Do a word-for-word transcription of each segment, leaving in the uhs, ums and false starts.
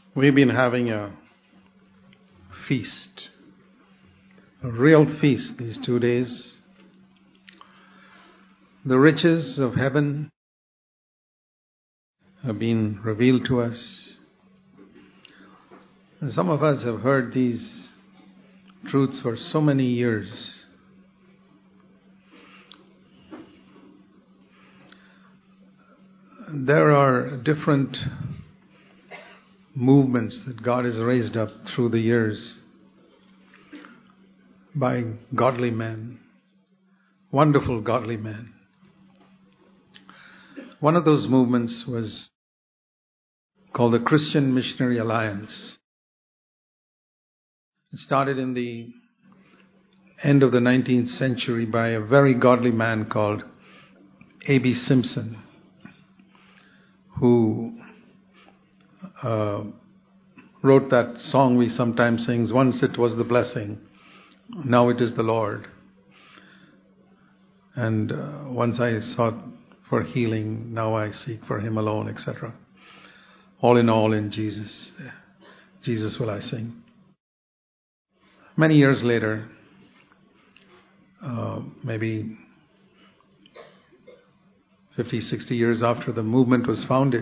We've been having a feast, a real feast these two days. The riches of heaven have been revealed to us. And some of us have heard these truths for so many years. There are different movements that God has raised up through the years by godly men, wonderful godly men. One of those movements was called the Christian Missionary Alliance. It started in the end of the nineteenth century by a very godly man called A B Simpson, who uh, wrote that song we sometimes sing, "Once it was the blessing, now it is the Lord." And uh, once I sought for healing, now I seek for Him alone, et cetera. All in all in Jesus, Jesus will I sing. Many years later, uh, maybe fifty, sixty years after the movement was founded,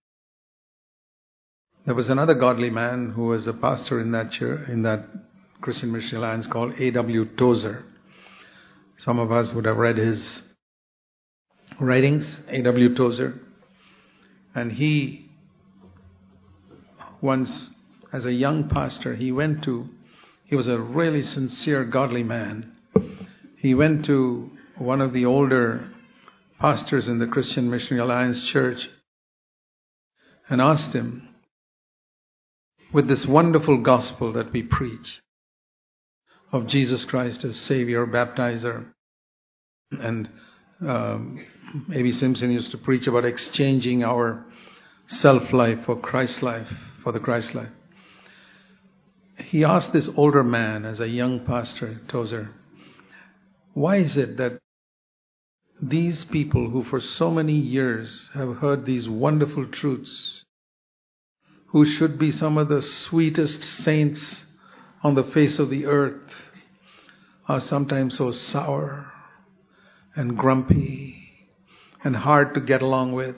there was another godly man who was a pastor in that church, in that Christian Missionary Alliance, called A W Tozer. Some of us would have read his writings, A W Tozer. And he, once, as a young pastor, he went to, he was a really sincere, godly man. He went to one of the older pastors in the Christian Missionary Alliance Church and asked him, with this wonderful gospel that we preach of Jesus Christ as Savior, Baptizer, and um, A B Simpson used to preach about exchanging our self-life for Christ life, for the Christ life. He asked this older man, as a young pastor, Tozer, why is it that these people who for so many years have heard these wonderful truths, who should be some of the sweetest saints on the face of the earth, are sometimes so sour and grumpy and hard to get along with,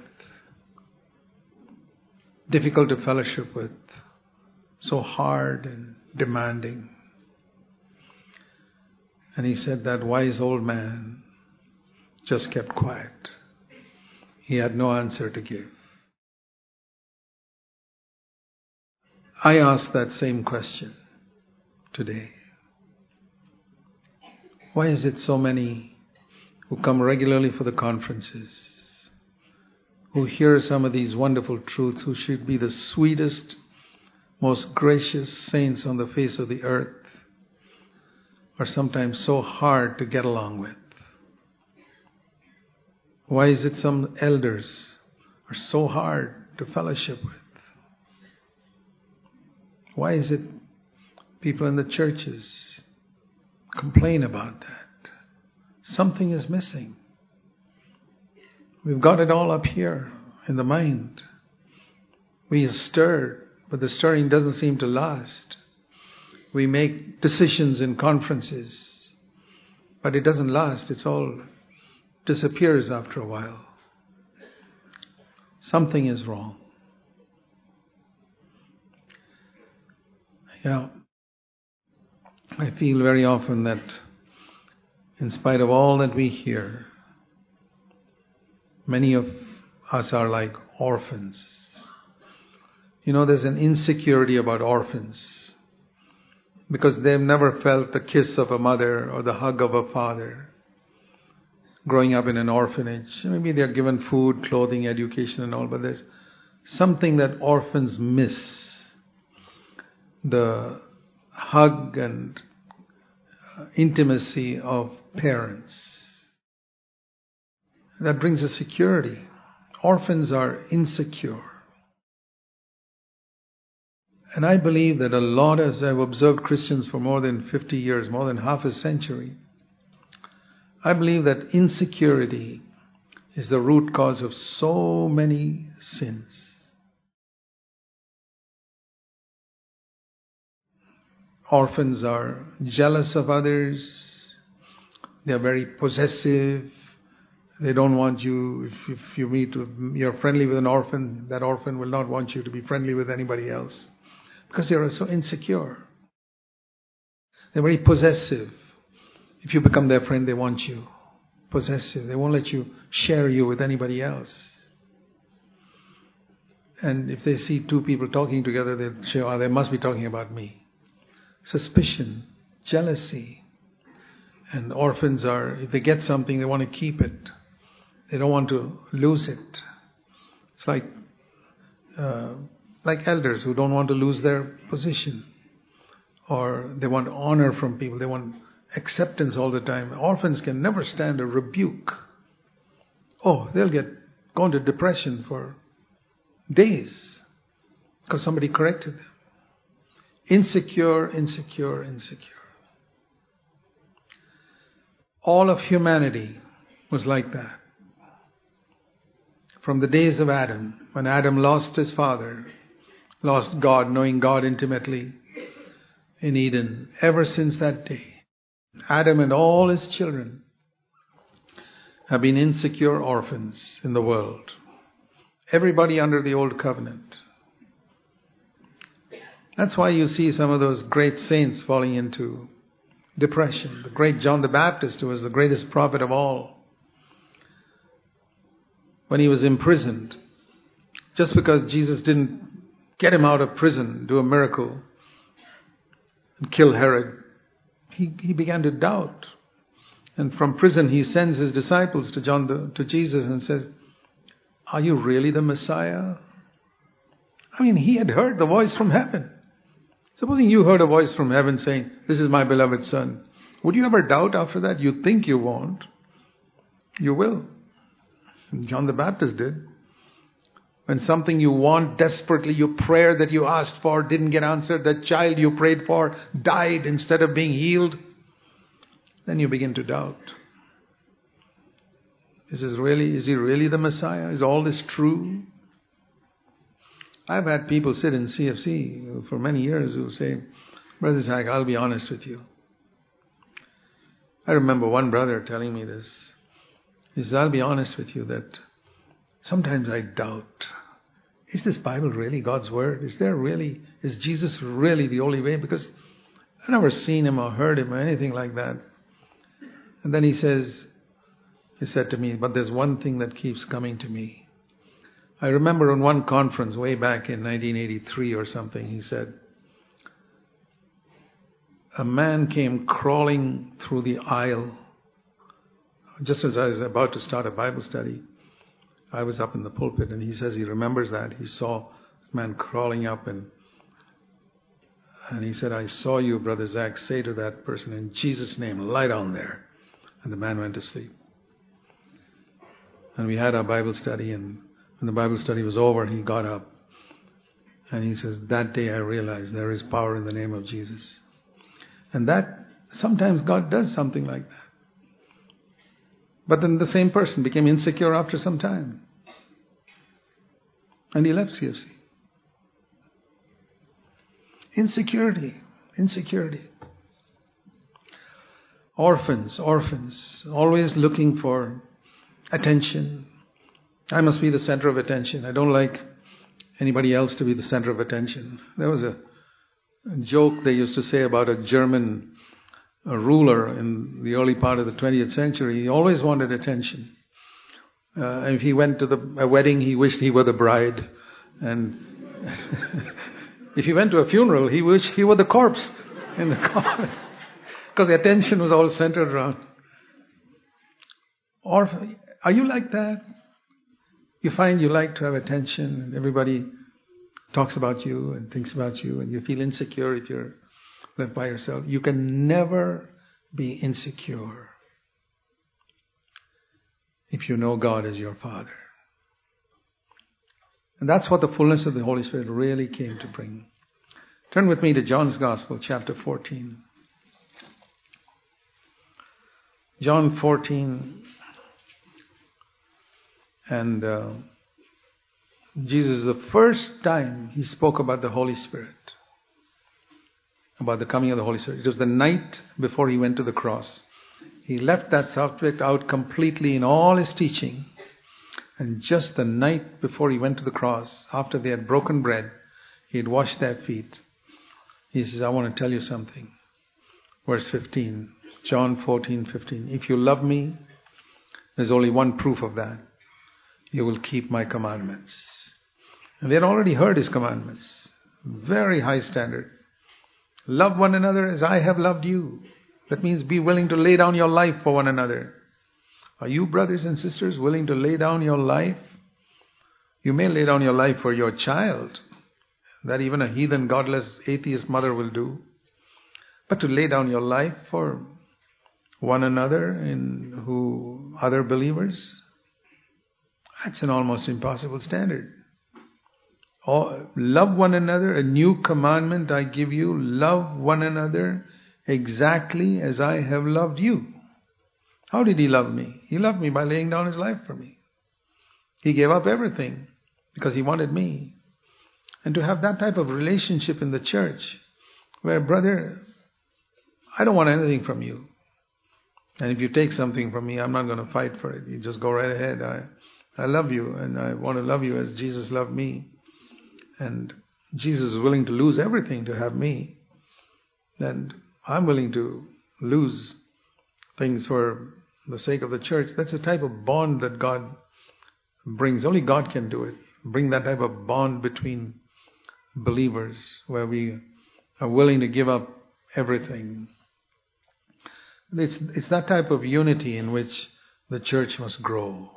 difficult to fellowship with, so hard and demanding? And he said that wise old man just kept quiet. He had no answer to give. I ask that same question today. Why is it so many who come regularly for the conferences, who hear some of these wonderful truths, who should be the sweetest, most gracious saints on the face of the earth, are sometimes so hard to get along with? Why is it some elders are so hard to fellowship with? Why is it people in the churches complain about that? Something is missing. We've got it all up here in the mind. We are stirred, but the stirring doesn't seem to last. We make decisions in conferences, but it doesn't last. It's all disappears after a while. Something is wrong. Yeah, I feel very often that in spite of all that we hear, many of us are like orphans. You know, there's an insecurity about orphans because they've never felt the kiss of a mother or the hug of a father growing up in an orphanage. Maybe they're given food, clothing, education and all, but there's something that orphans miss. The hug and intimacy of parents. That brings a security. Orphans are insecure. And I believe that a lot, as I've observed Christians for more than fifty years, more than half a century, I believe that insecurity is the root cause of so many sins. Orphans are jealous of others. They are very possessive. They don't want you, if, if you meet, with, you're friendly with an orphan, that orphan will not want you to be friendly with anybody else. Because they are so insecure. They're very possessive. If you become their friend, they want you. Possessive. They won't let you share you with anybody else. And if they see two people talking together, they'll say, oh, they must be talking about me. Suspicion, jealousy. And orphans are, if they get something, they want to keep it. They don't want to lose it. It's like uh, like elders who don't want to lose their position. Or they want honor from people. They want acceptance all the time. Orphans can never stand a rebuke. Oh, they'll get go into depression for days because somebody corrected them. Insecure, insecure, insecure. All of humanity was like that. From the days of Adam, when Adam lost his father, lost God, knowing God intimately in Eden, ever since that day, Adam and all his children have been insecure orphans in the world. Everybody under the old covenant. That's why you see some of those great saints falling into depression. The great John the Baptist, who was the greatest prophet of all, when he was imprisoned, just because Jesus didn't get him out of prison, do a miracle, and kill Herod, he, he began to doubt. And from prison he sends his disciples to John the, to Jesus and says, are you really the Messiah? I mean, he had heard the voice from heaven. Supposing you heard a voice from heaven saying, this is my beloved son. Would you ever doubt after that? You think you won't. You will. John the Baptist did. When something you want desperately, your prayer that you asked for didn't get answered, that child you prayed for died instead of being healed, then you begin to doubt. Is this really, is he really the Messiah? Is all this true? I've had people sit in C F C for many years who say, Brother Zach, I'll be honest with you. I remember one brother telling me this. He says, I'll be honest with you that sometimes I doubt. Is this Bible really God's Word? Is there really, is Jesus really the only way? Because I've never seen him or heard him or anything like that. And then he says, he said to me, but there's one thing that keeps coming to me. I remember on one conference way back in nineteen eighty-three or something, he said, a man came crawling through the aisle. Just as I was about to start a Bible study, I was up in the pulpit, and he says he remembers that. He saw a man crawling up, and and he said, I saw you, Brother Zach, say to that person, in Jesus' name, lie down there. And the man went to sleep. And we had our Bible study, and when the Bible study was over, he got up. And he says, that day I realized there is power in the name of Jesus. And that, sometimes God does something like that. But then the same person became insecure after some time. And he left C F C. Insecurity, insecurity. Orphans, orphans, always looking for attention. I must be the center of attention. I don't like anybody else to be the center of attention. There was a, a joke they used to say about a German a ruler in the early part of the twentieth century. He always wanted attention. Uh, if he went to the, a wedding, he wished he were the bride. And if he went to a funeral, he wished he were the corpse in the car. Because the attention was all centered around. Or are you like that? You find you like to have attention, and everybody talks about you and thinks about you, and you feel insecure if you're left by yourself. You can never be insecure if you know God as your Father. And that's what the fullness of the Holy Spirit really came to bring. Turn with me to John's Gospel, chapter fourteen. John fourteen. And uh, Jesus, the first time he spoke about the Holy Spirit. about the coming of the Holy Spirit. It was the night before he went to the cross. He left that subject out completely in all his teaching. And just the night before he went to the cross, after they had broken bread, he had washed their feet. He says, I want to tell you something. Verse fifteen, John fourteen fifteen. If you love me, there's only one proof of that. You will keep my commandments. And they had already heard his commandments. Very high standard. Love one another as I have loved you. That means be willing to lay down your life for one another. Are you, brothers and sisters, willing to lay down your life? You may lay down your life for your child. That even a heathen, godless, atheist mother will do. But to lay down your life for one another in who other believers, that's an almost impossible standard. Oh, love one another, a new commandment I give you, love one another exactly as I have loved you. How did he love me? He loved me by laying down his life for me. He gave up everything because he wanted me. And to have that type of relationship in the church, where, brother, I don't want anything from you. And if you take something from me, I'm not going to fight for it. You just go right ahead. I, I love you, and I want to love you as Jesus loved me. And Jesus is willing to lose everything to have me. And I'm willing to lose things for the sake of the church. That's a type of bond that God brings. Only God can do it. Bring that type of bond between believers where we are willing to give up everything. It's, it's that type of unity in which the church must grow.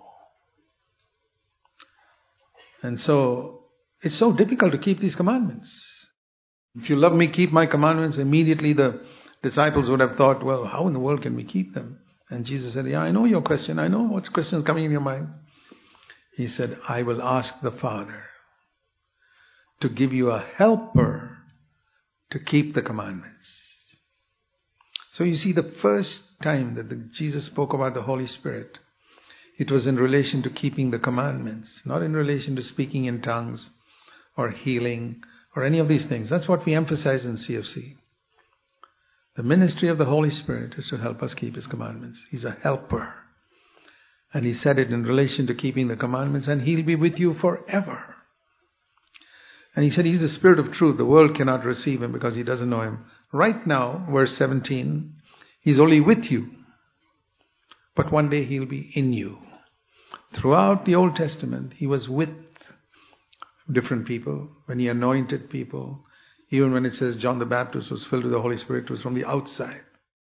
And so, it's so difficult to keep these commandments. If you love me, keep my commandments. Immediately the disciples would have thought, well, how in the world can we keep them? And Jesus said, yeah, I know your question. I know what's questions coming in your mind. He said, I will ask the Father to give you a helper to keep the commandments. So you see, the first time that the, Jesus spoke about the Holy Spirit, it was in relation to keeping the commandments, not in relation to speaking in tongues or healing or any of these things. That's what we emphasize in C F C. The ministry of the Holy Spirit is to help us keep His commandments. He's a helper. And He said it in relation to keeping the commandments, and He'll be with you forever. And He said He's the Spirit of truth. The world cannot receive Him because He doesn't know Him. Right now, verse seventeen, He's only with you. But one day He'll be in you. Throughout the Old Testament, He was with different people. When He anointed people, even when it says John the Baptist was filled with the Holy Spirit, it was from the outside.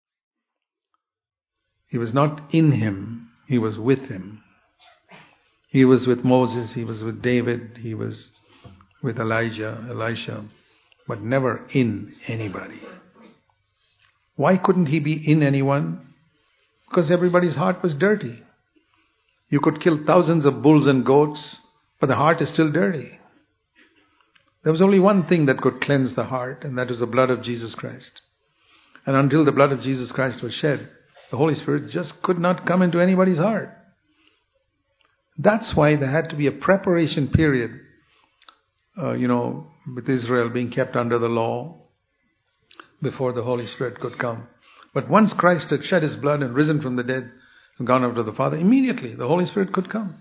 He was not in Him, He was with Him. He was with Moses, He was with David, He was with Elijah, Elisha, but never in anybody. Why couldn't He be in anyone? Because everybody's heart was dirty. You could kill thousands of bulls and goats, but the heart is still dirty. There was only one thing that could cleanse the heart, and that was the blood of Jesus Christ. And until the blood of Jesus Christ was shed, the Holy Spirit just could not come into anybody's heart. That's why there had to be a preparation period, uh, you know, with Israel being kept under the law before the Holy Spirit could come. But once Christ had shed His blood and risen from the dead and gone up to the Father, immediately the Holy Spirit could come.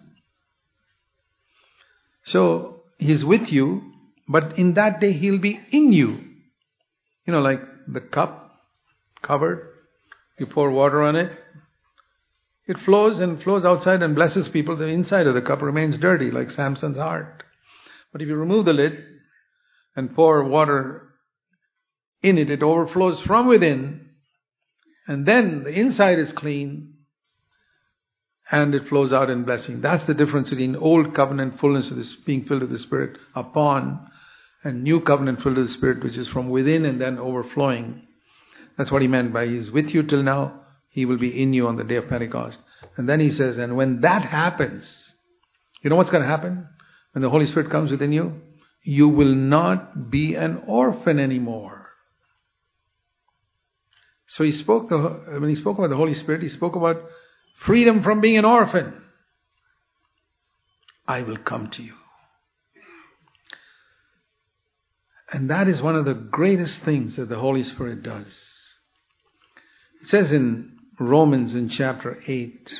So He's with you, but in that day He'll be in you. You know, like the cup covered, you pour water on it, it flows and flows outside and blesses people. The inside of the cup remains dirty, like Samson's heart. But if you remove the lid and pour water in it, it overflows from within, and then the inside is clean and it flows out in blessing. That's the difference between old covenant fullness of this being filled with the Spirit upon, and new covenant filled with the Spirit, which is from within and then overflowing. That's what He meant by He's with you till now, He will be in you on the day of Pentecost. And then He says, and when that happens, you know what's going to happen? When the Holy Spirit comes within you, you will not be an orphan anymore. So He spoke, the, when He spoke about the Holy Spirit, He spoke about freedom from being an orphan. I will come to you. And that is one of the greatest things that the Holy Spirit does. It says in Romans in chapter eight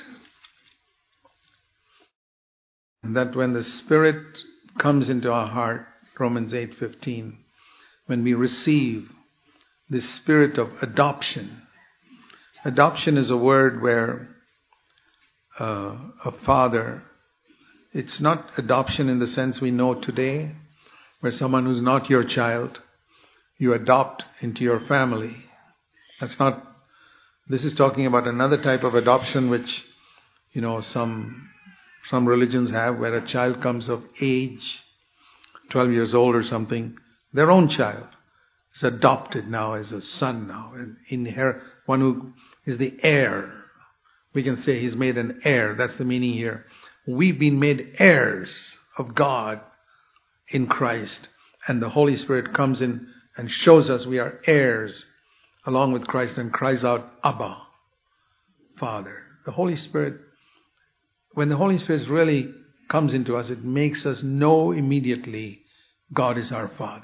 that when the Spirit comes into our heart, Romans eight fifteen, when we receive this spirit of adoption. Adoption is a word where uh, a father, it's not adoption in the sense we know today, where someone who's not your child, you adopt into your family. That's not, this is talking about another type of adoption which, you know, some some religions have, where a child comes of age, twelve years old or something, their own child is adopted now as a son now, and inherit, one who is the heir. We can say he's made an heir. That's the meaning here. We've been made heirs of God in Christ, and the Holy Spirit comes in and shows us we are heirs along with Christ and cries out, Abba, Father. The Holy Spirit, when the Holy Spirit really comes into us, it makes us know immediately God is our Father.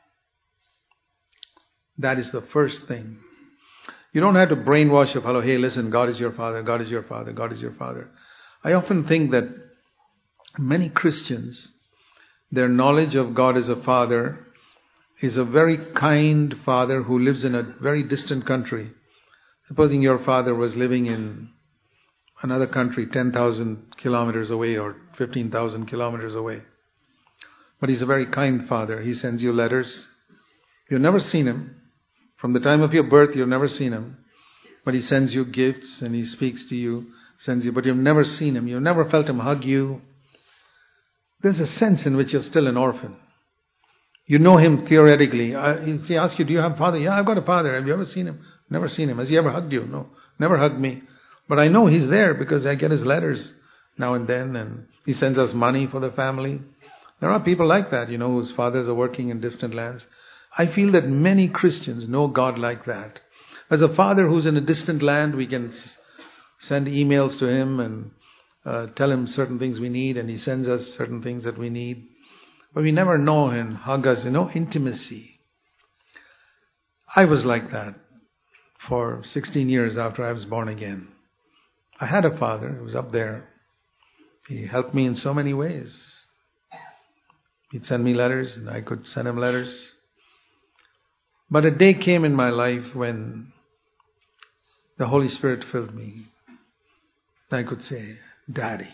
That is the first thing. You don't have to brainwash your fellow, hey, listen, God is your Father, God is your Father, God is your Father. I often think that many Christians, their knowledge of God as a Father is a very kind Father who lives in a very distant country. Supposing your father was living in another country ten thousand kilometers away or fifteen thousand kilometers away. But he's a very kind Father. He sends you letters. You've never seen him. From the time of your birth, you've never seen him. But he sends you gifts and he speaks to you, sends you, but you've never seen him. You've never felt him hug you. There's a sense in which you're still an orphan. You know him theoretically. Uh, he asks you, do you have a father? Yeah, I've got a father. Have you ever seen him? Never seen him. Has he ever hugged you? No, never hugged me. But I know he's there because I get his letters now and then, and he sends us money for the family. There are people like that, you know, whose fathers are working in distant lands. I feel that many Christians know God like that. As a father who's in a distant land, we can s- send emails to him and uh, tell him certain things we need, and he sends us certain things that we need. But we never know him, hug us, you know, intimacy. I was like that for sixteen years after I was born again. I had a father, he was up there. He helped me in so many ways. He'd send me letters and I could send him letters. But a day came in my life when the Holy Spirit filled me. I could say, Daddy.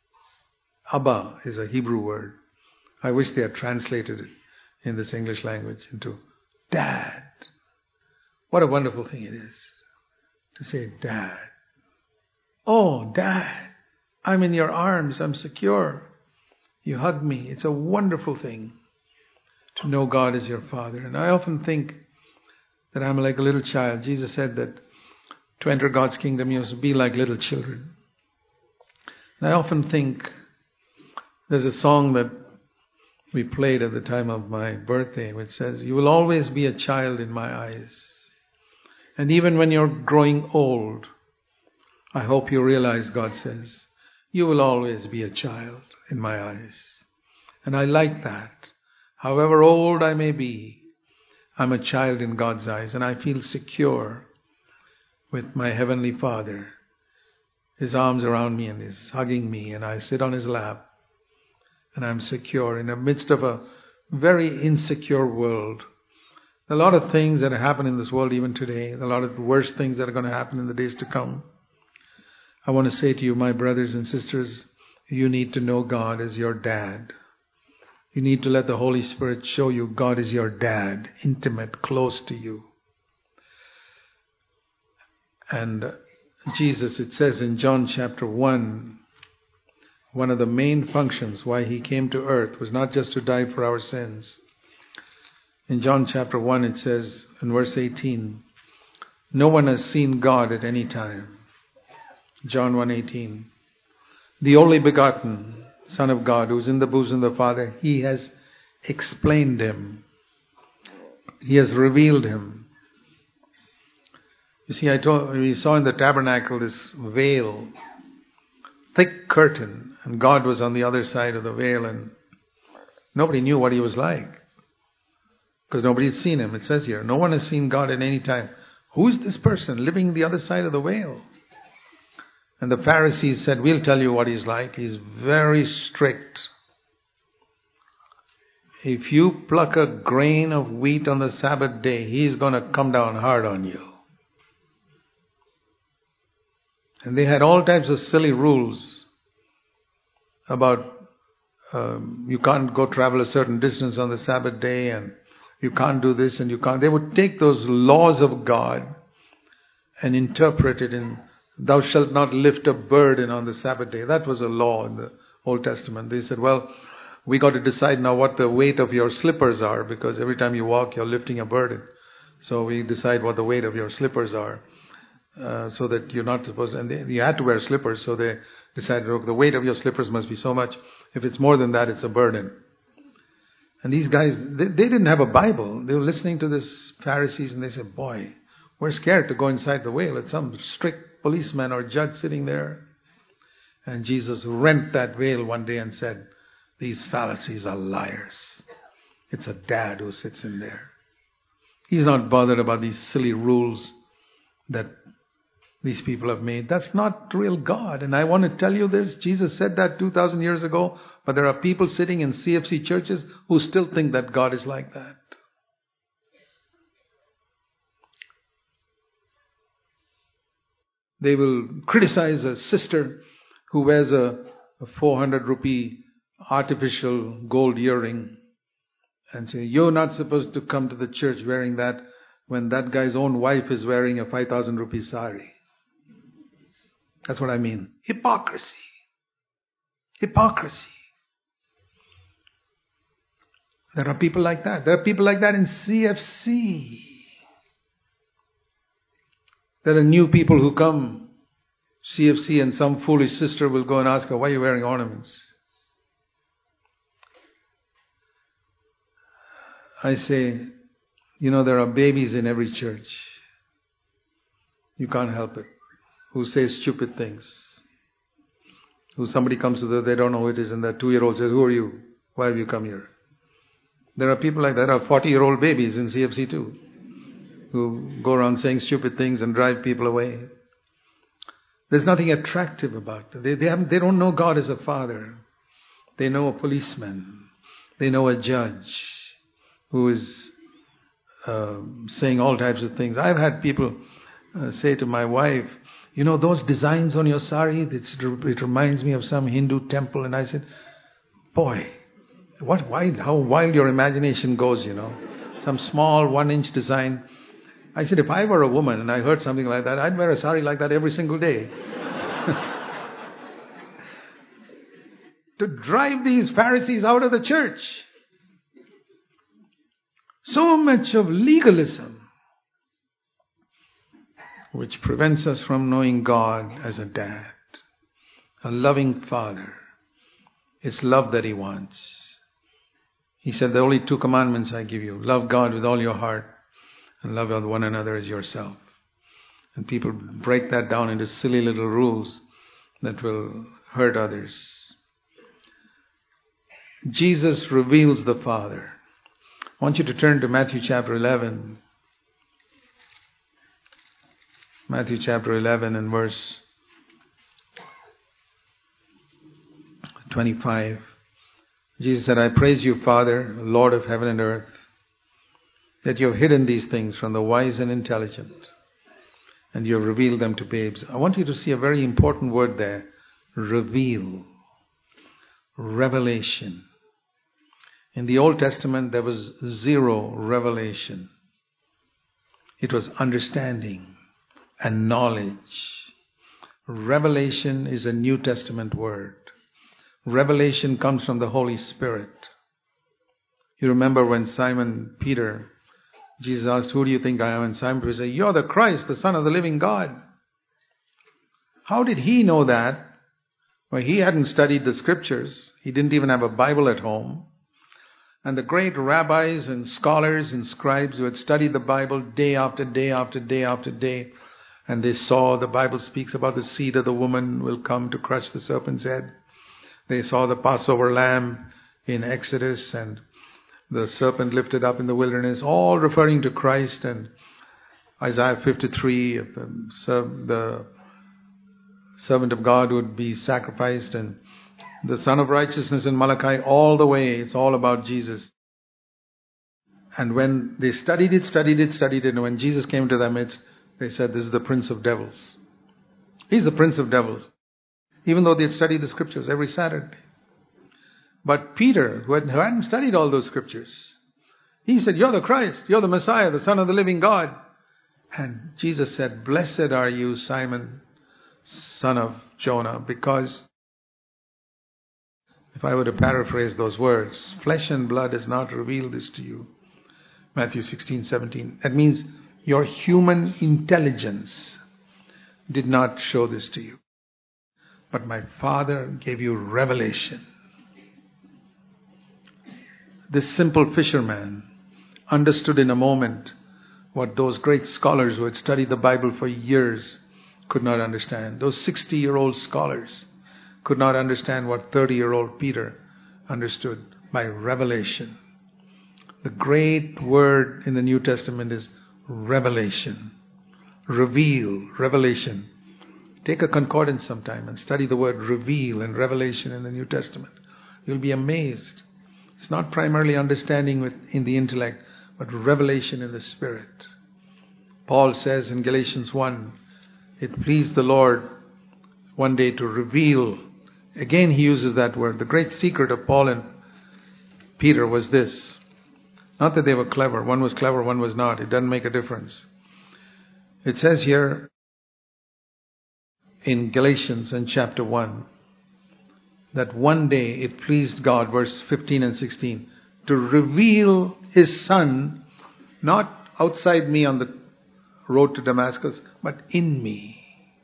Abba is a Hebrew word. I wish they had translated it in this English language into Dad. What a wonderful thing it is to say, Dad. Oh, Dad, I'm in your arms. I'm secure. You hug me. It's a wonderful thing to know God is your Father. And I often think that I'm like a little child. Jesus said that to enter God's kingdom, you must be like little children. And I often think there's a song that we played at the time of my birthday which says, you will always be a child in my eyes. And even when you're growing old, I hope you realize, God says, you will always be a child in my eyes. And I like that. However old I may be, I'm a child in God's eyes, and I feel secure with my Heavenly Father. His arms around me and He's hugging me, and I sit on His lap, and I'm secure in the midst of a very insecure world. A lot of things that happen in this world even today, a lot of the worst things that are going to happen in the days to come. I want to say to you, my brothers and sisters, you need to know God as your dad. You need to let the Holy Spirit show you God is your dad, intimate, close to you. And Jesus, it says in John chapter one, one of the main functions why He came to earth was not just to die for our sins. In John chapter one it says in verse eighteen, no one has seen God at any time. John one eighteen, the only begotten Son of God who's in the bosom of the Father, He has explained Him. He has revealed Him. You see, I told, we saw in the tabernacle this veil, thick curtain, and God was on the other side of the veil, and nobody knew what He was like. because nobody's seen him. It says here, no one has seen God at any time. Who is this person living the other side of the veil? And the Pharisees said, we'll tell you what he's like. He's very strict. If you pluck a grain of wheat on the Sabbath day, he's going to come down hard on you. And they had all types of silly rules about um, you can't go travel a certain distance on the Sabbath day, and you can't do this and you can't. They would take those laws of God and interpret it in, thou shalt not lift a burden on the Sabbath day. That was a law in the Old Testament. They said, well, we got to decide now what the weight of your slippers are, because every time you walk, you're lifting a burden. So we decide what the weight of your slippers are, uh, so that you're not supposed to, and they, you had to wear slippers, so they decided, look, the weight of your slippers must be so much. If it's more than that, it's a burden. And these guys, they, they didn't have a Bible. They were listening to this Pharisees, and they said, boy, we're scared to go inside the veil. It's some strict policeman or judge sitting there. And Jesus rent that veil one day and said, these Pharisees are liars. It's a dad who sits in there. He's not bothered about these silly rules that these people have made. That's not real God. And I want to tell you this. Jesus said that two thousand years ago. But there are people sitting in C F C churches who still think that God is like that. They will criticize a sister who wears a, a four hundred rupee artificial gold earring and say, you're not supposed to come to the church wearing that when that guy's own wife is wearing a five thousand rupee sari. That's what I mean. Hypocrisy. Hypocrisy. There are people like that. There are people like that in C F C. There are new people who come C F C and some foolish sister will go and ask her, why are you wearing ornaments? I say, you know, there are babies in every church. You can't help it. Who say stupid things. Who somebody comes to them, they don't know who it is, and that two-year-old says, who are you? Why have you come here? There are people like that. There are forty-year-old babies in C F C too, who go around saying stupid things and drive people away. There's nothing attractive about them. They, they, haven't, they don't know God as a father. They know a policeman. They know a judge who is uh, saying all types of things. I've had people uh, say to my wife, you know, those designs on your sari, it's, it reminds me of some Hindu temple. And I said, boy, what wild, how wild your imagination goes, you know. Some small one-inch design. I said, if I were a woman and I heard something like that, I'd wear a sari like that every single day. To drive these Pharisees out of the church. So much of legalism, which prevents us from knowing God as a dad, a loving father. It's love that He wants. He said, the only two commandments I give you, love God with all your heart and love one another as yourself. And people break that down into silly little rules that will hurt others. Jesus reveals the Father. I want you to turn to Matthew chapter eleven. Matthew chapter eleven and verse twenty-five. Jesus said, I praise you, Father, Lord of heaven and earth, that you have hidden these things from the wise and intelligent, and you have revealed them to babes. I want you to see a very important word there. Reveal. Revelation. In the Old Testament, there was zero revelation. It was understanding and knowledge. Revelation is a New Testament word. Revelation comes from the Holy Spirit. You remember when Simon Peter, Jesus asked, who do you think I am? And Simon Peter said, you're the Christ, the Son of the living God. How did he know that? Well, he hadn't studied the scriptures. He didn't even have a Bible at home. And the great rabbis and scholars and scribes who had studied the Bible day after day after day after day, and they saw the Bible speaks about the seed of the woman will come to crush the serpent's head. They saw the Passover lamb in Exodus, and the serpent lifted up in the wilderness, all referring to Christ. And Isaiah fifty-three, the servant of God would be sacrificed, and the Son of Righteousness in Malachi, all the way, it's all about Jesus. And when they studied it, studied it, studied it, and when Jesus came to their midst, they said, this is the Prince of Devils. He's the Prince of Devils. Even though they had studied the scriptures every Saturday. But Peter, who hadn't studied all those scriptures, he said, you're the Christ, you're the Messiah, the Son of the living God. And Jesus said, blessed are you, Simon, son of Jonah, because, if I were to paraphrase those words, flesh and blood has not revealed this to you. Matthew sixteen, seventeen. That means your human intelligence did not show this to you. But my Father gave you revelation. This simple fisherman understood in a moment what those great scholars who had studied the Bible for years could not understand. Those sixty-year-old scholars could not understand what thirty-year-old Peter understood by revelation. The great word in the New Testament is revelation. Reveal, revelation. Take a concordance sometime and study the word reveal and revelation in the New Testament. You'll be amazed. It's not primarily understanding with, in the intellect, but revelation in the Spirit. Paul says in Galatians one, it pleased the Lord one day to reveal. Again he uses that word. The great secret of Paul and Peter was this. Not that they were clever. One was clever, one was not. It doesn't make a difference. It says here in Galatians in chapter one that one day it pleased God, verse fifteen and sixteen, to reveal His Son, not outside me on the road to Damascus, but in me.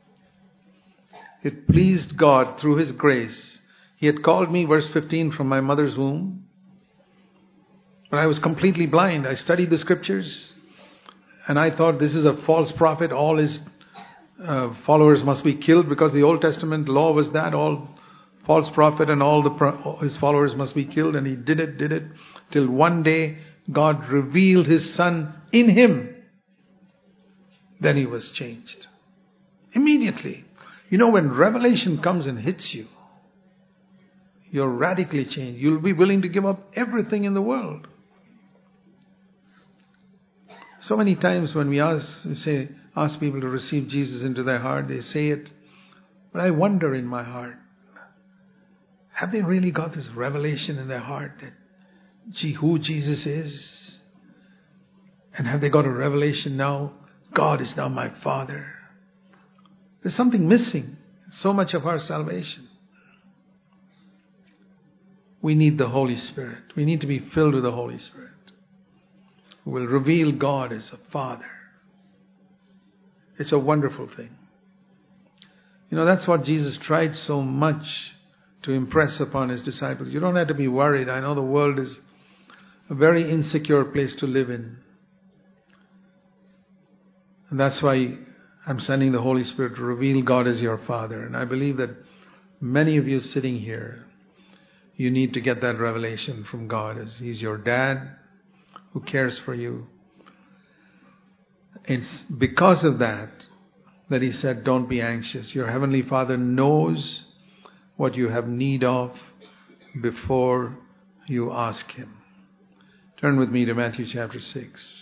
It pleased God through His grace. He had called me, verse fifteen, from my mother's womb. But I was completely blind. I studied the scriptures and I thought this is a false prophet. All his uh, followers must be killed because the Old Testament law was that. All false prophet and all the pro- his followers must be killed. And he did it, did it. Till one day God revealed His Son in him. Then he was changed. Immediately. You know, when revelation comes and hits you, you're radically changed. You'll be willing to give up everything in the world. So many times when we ask, we say, ask people to receive Jesus into their heart, they say it. But I wonder in my heart, have they really got this revelation in their heart that gee, who Jesus is? And have they got a revelation now? God is now my Father. There's something missing in so much of our salvation. We need the Holy Spirit. We need to be filled with the Holy Spirit, who will reveal God as a Father. It's a wonderful thing. You know, that's what Jesus tried so much to impress upon His disciples. You don't have to be worried. I know the world is a very insecure place to live in. And that's why I'm sending the Holy Spirit to reveal God as your Father. And I believe that many of you sitting here, you need to get that revelation from God as He's your dad who cares for you. It's because of that that He said, don't be anxious. Your Heavenly Father knows what you have need of before you ask Him. Turn with me to Matthew chapter six.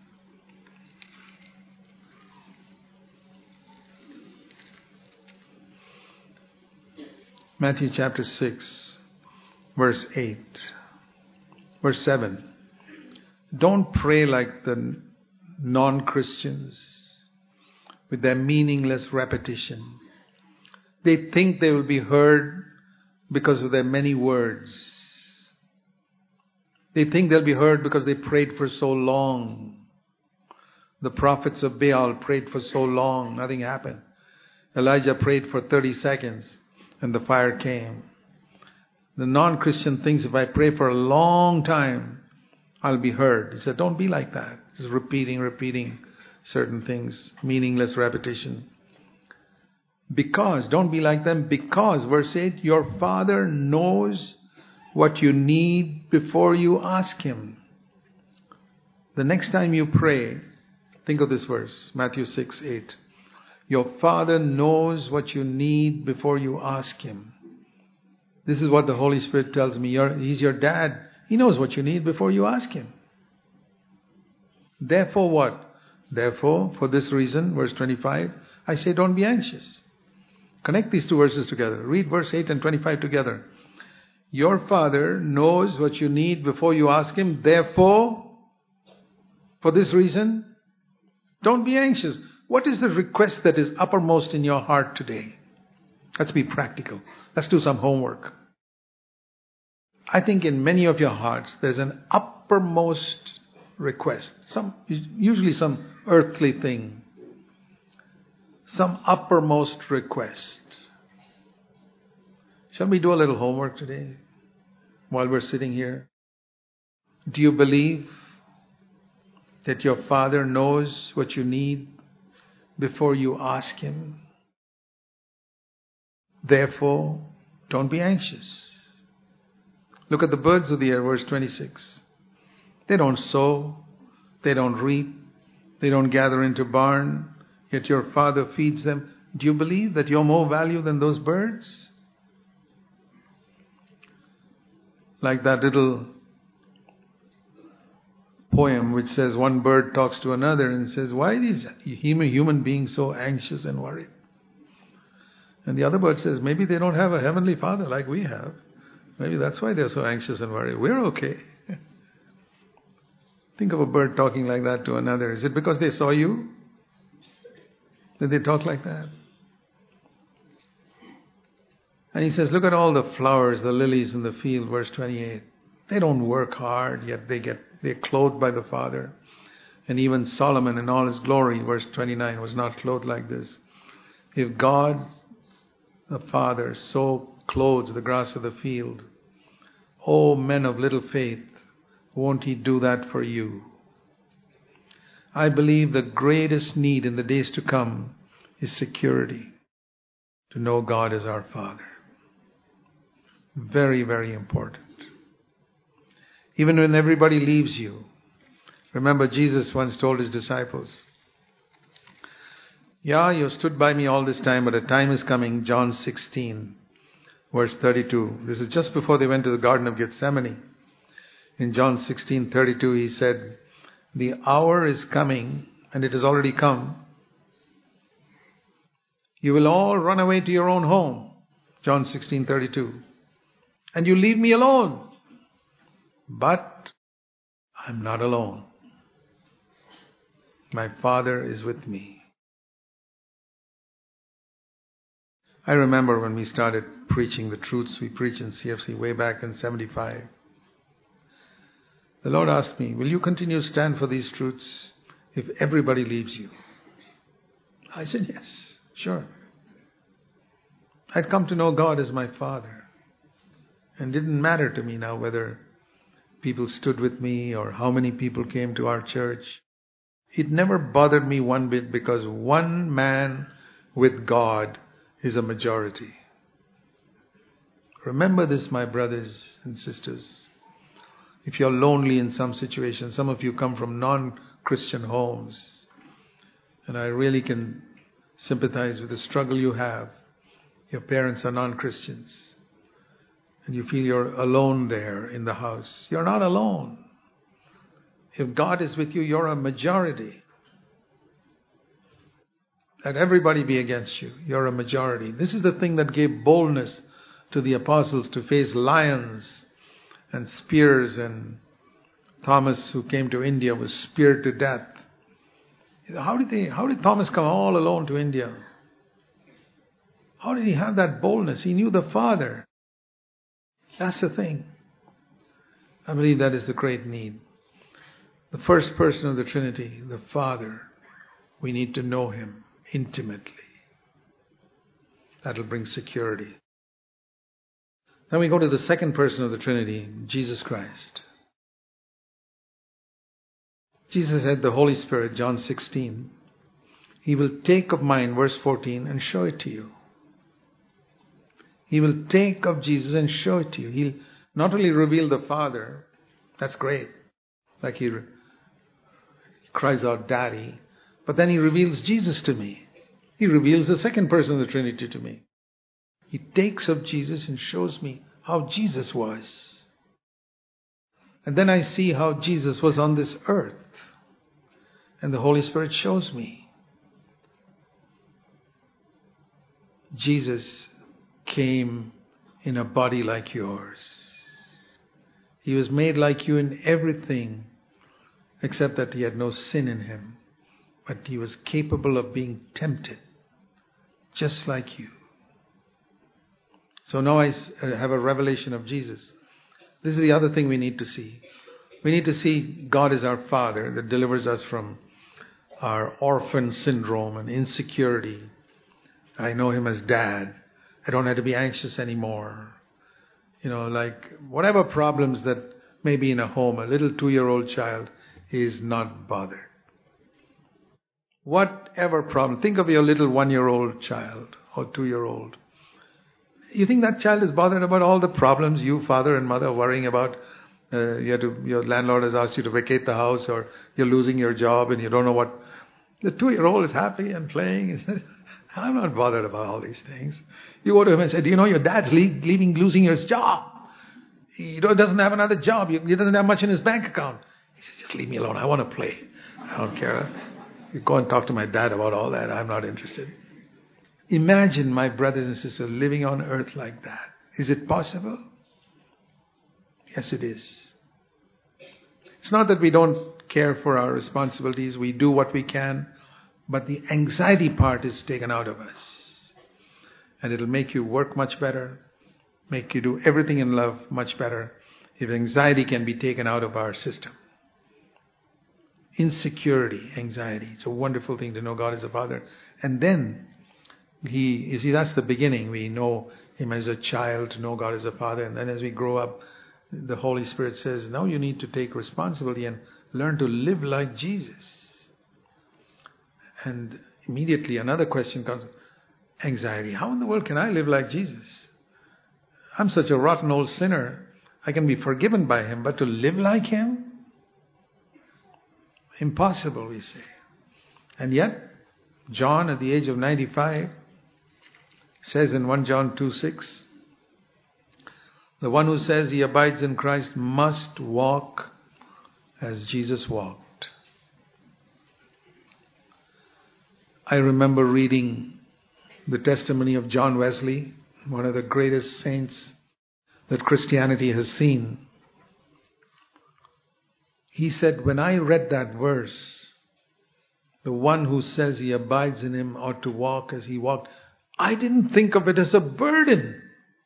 Matthew chapter six, verse eight, verse seven. Don't pray like the non-Christians with their meaningless repetition. They think they will be heard because of their many words. They think they'll be heard because they prayed for so long. The prophets of Baal prayed for so long, nothing happened. Elijah prayed for thirty seconds. And the fire came. The non-Christian thinks if I pray for a long time, I'll be heard. He said, don't be like that. Just repeating, repeating certain things, meaningless repetition. Because, don't be like them, because, verse eight, your Father knows what you need before you ask Him. The next time you pray, think of this verse, Matthew six eight. Your Father knows what you need before you ask Him. This is what the Holy Spirit tells me. You're, he's your dad. He knows what you need before you ask Him. Therefore what? Therefore, for this reason, verse twenty-five, I say don't be anxious. Connect these two verses together. Read verse eight and twenty-five together. Your Father knows what you need before you ask Him. Therefore, for this reason, don't be anxious. What is the request that is uppermost in your heart today? Let's be practical. Let's do some homework. I think in many of your hearts, there's an uppermost request. Some, usually some earthly thing. Some uppermost request. Shall we do a little homework today while we're sitting here? Do you believe that your Father knows what you need before you ask Him? Therefore, don't be anxious. Look at the birds of the air, verse twenty-six. They don't sow, they don't reap, they don't gather into barn, yet your Father feeds them. Do you believe that you're more valuable than those birds? Like that little poem which says one bird talks to another and says, why are these human, human beings so anxious and worried? And the other bird says, maybe they don't have a heavenly Father like we have. Maybe that's why they're so anxious and worried. We're okay. Think of a bird talking like that to another. Is it because they saw you that they talk like that? And he says, look at all the flowers, the lilies in the field, verse twenty-eight. They don't work hard, yet they get they're clothed by the Father. And even Solomon in all his glory, verse twenty-nine, was not clothed like this. If God, the Father, so clothes the grass of the field, O men of little faith, won't He do that for you? I believe the greatest need in the days to come is security. To know God as our Father. Very, very important. Even when everybody leaves you. Remember, Jesus once told His disciples, yeah, you stood by me all this time, but a time is coming, John sixteen, verse thirty-two. This is just before they went to the Garden of Gethsemane. In John sixteen thirty-two, He said, the hour is coming, and it has already come. You will all run away to your own home. John sixteen thirty-two. And you leave me alone. But I'm not alone. My Father is with me. I remember when we started preaching the truths we preach in C F C way back in seventy-five. The Lord asked me, will you continue to stand for these truths if everybody leaves you? I said, yes, sure. I'd come to know God as my Father. And it didn't matter to me now whether people stood with me or how many people came to our church. It never bothered me one bit because one man with God is a majority. Remember this, my brothers and sisters. If you're lonely in some situation, some of you come from non-Christian homes, and I really can sympathize with the struggle you have. Your parents are non-Christians, and you feel you're alone there in the house. You're not alone. If God is with you, you're a majority. Let everybody be against you. You're a majority. This is the thing that gave boldness to the apostles to face lions and spears, and Thomas, who came to India, was speared to death. How did they, how did Thomas come all alone to India? How did he have that boldness? He knew the Father. That's the thing. I believe that is the great need. The first person of the Trinity, the Father, we need to know Him intimately. That'll bring security. Then we go to the second person of the Trinity, Jesus Christ. Jesus had the Holy Spirit, John sixteen. He will take of mine, verse fourteen, and show it to you. He will take of Jesus and show it to you. He'll not only revealed the Father, that's great, like he, re- he cries out, Daddy, but then he reveals Jesus to me. He reveals the second person of the Trinity to me. He takes up Jesus and shows me how Jesus was. And then I see how Jesus was on this earth. And the Holy Spirit shows me. Jesus came in a body like yours. He was made like you in everything, except that he had no sin in him. But he was capable of being tempted, just like you. So now I have a revelation of Jesus. This is the other thing we need to see. We need to see God is our Father that delivers us from our orphan syndrome and insecurity. I know him as Dad. I don't have to be anxious anymore. You know, like whatever problems that may be in a home, a little two-year-old child is not bothered. Whatever problem. Think of your little one-year-old child or two-year-old. You think that child is bothered about all the problems you, father and mother, are worrying about? Uh, you have to, your landlord has asked you to vacate the house, or you're losing your job and you don't know what. The two-year-old is happy and playing. He says, I'm not bothered about all these things. You go to him and say, do you know your dad's leaving, losing his job? He doesn't have another job. He doesn't have much in his bank account. He says, just leave me alone. I want to play. I don't care. You go and talk to my dad about all that. I'm not interested. Imagine, my brothers and sisters, living on earth like that. Is it possible? Yes, it is. It's not that we don't care for our responsibilities. We do what we can. But the anxiety part is taken out of us. And it'll make you work much better. Make you do everything in love much better. If anxiety can be taken out of our system. Insecurity, anxiety. It's a wonderful thing to know God is a Father. And then, He, you see, that's the beginning. We know Him as a child, to know God as a Father. And then as we grow up, the Holy Spirit says, now you need to take responsibility and learn to live like Jesus. And immediately another question comes, anxiety. How in the world can I live like Jesus? I'm such a rotten old sinner. I can be forgiven by Him, but to live like Him? Impossible, we say. And yet, John at the age of ninety-five says in First John two six, the one who says he abides in Christ must walk as Jesus walked. I remember reading the testimony of John Wesley, one of the greatest saints that Christianity has seen. He said, when I read that verse, the one who says he abides in Him ought to walk as He walked, I didn't think of it as a burden.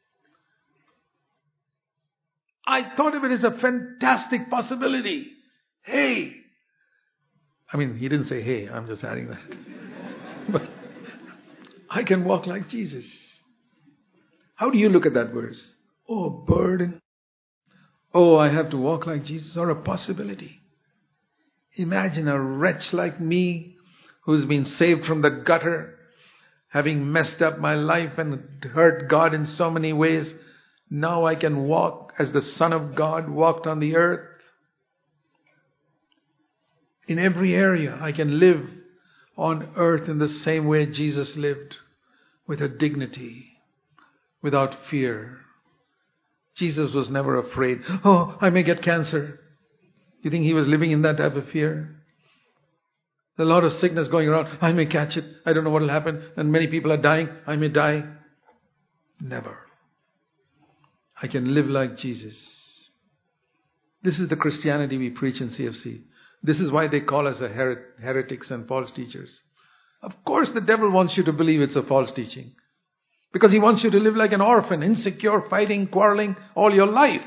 I thought of it as a fantastic possibility. Hey! I mean, he didn't say hey, I'm just adding that. But I can walk like Jesus. How do you look at that verse? Oh, burden. Oh, I have to walk like Jesus, or a possibility. Imagine a wretch like me who's been saved from the gutter, having messed up my life and hurt God in so many ways. Now I can walk as the Son of God walked on the earth. In every area, I can live on earth in the same way Jesus lived, with a dignity, without fear. Jesus was never afraid. Oh, I may get cancer. You think He was living in that type of fear? There's a lot of sickness going around. I may catch it. I don't know what will happen. And many people are dying. I may die. Never. I can live like Jesus. This is the Christianity we preach in C F C. This is why they call us a her- heretics and false teachers. Of course the devil wants you to believe it's a false teaching. Because he wants you to live like an orphan, insecure, fighting, quarreling all your life.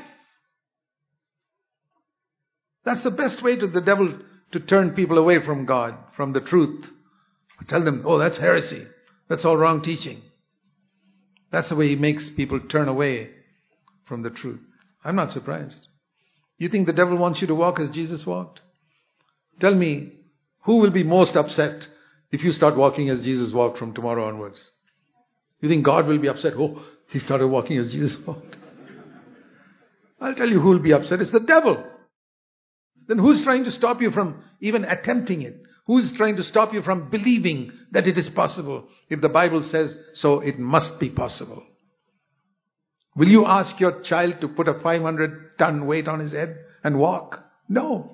That's the best way to the devil to turn people away from God, from the truth. Tell them, oh, that's heresy. That's all wrong teaching. That's the way he makes people turn away from the truth. I'm not surprised. You think the devil wants you to walk as Jesus walked? Tell me, who will be most upset if you start walking as Jesus walked from tomorrow onwards? You think God will be upset? Oh, he started walking as Jesus walked. I'll tell you who will be upset. It's the devil. Then who's trying to stop you from even attempting it? Who's trying to stop you from believing that it is possible? If the Bible says so, it must be possible. Will you ask your child to put a five hundred ton weight on his head and walk? No.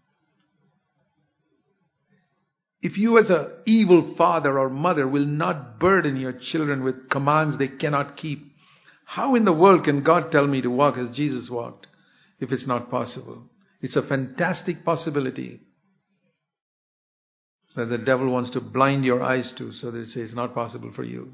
If you as an evil father or mother will not burden your children with commands they cannot keep, how in the world can God tell me to walk as Jesus walked if it's not possible? It's a fantastic possibility that the devil wants to blind your eyes to so that it says it's not possible for you.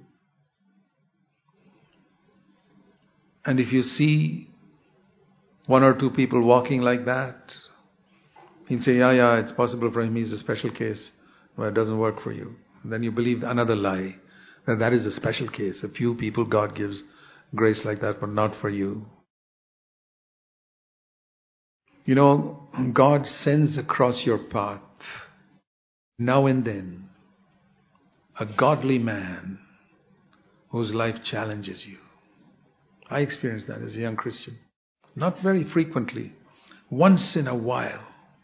And if you see one or two people walking like that, he'll say, yeah, yeah, it's possible for him, he's a special case. Well, it doesn't work for you. And then you believe another lie, that that is a special case. A few people God gives grace like that, but not for you. You know, God sends across your path, now and then, a godly man whose life challenges you. I experienced that as a young Christian. Not very frequently. Once in a while.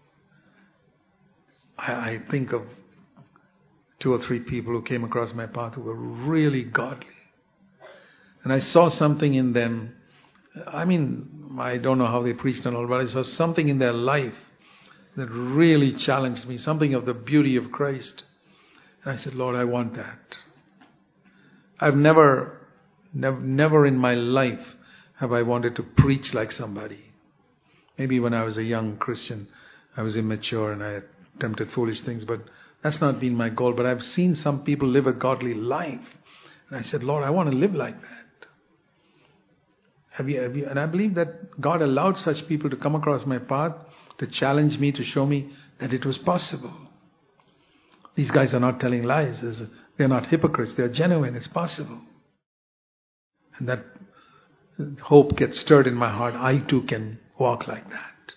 I, I think of two or three people who came across my path who were really godly. And I saw something in them. I mean, I don't know how they preached and all, but I saw something in their life that really challenged me. Something of the beauty of Christ. And I said, Lord, I want that. I've never... Never, never in my life have I wanted to preach like somebody. Maybe when I was a young Christian, I was immature and I attempted foolish things, but that's not been my goal. But I've seen some people live a godly life. And I said, Lord, I want to live like that. Have you, have you, and I believe that God allowed such people to come across my path to challenge me, to show me that it was possible. These guys are not telling lies. They're not hypocrites. They're genuine. It's possible. And that hope gets stirred in my heart. I too can walk like that.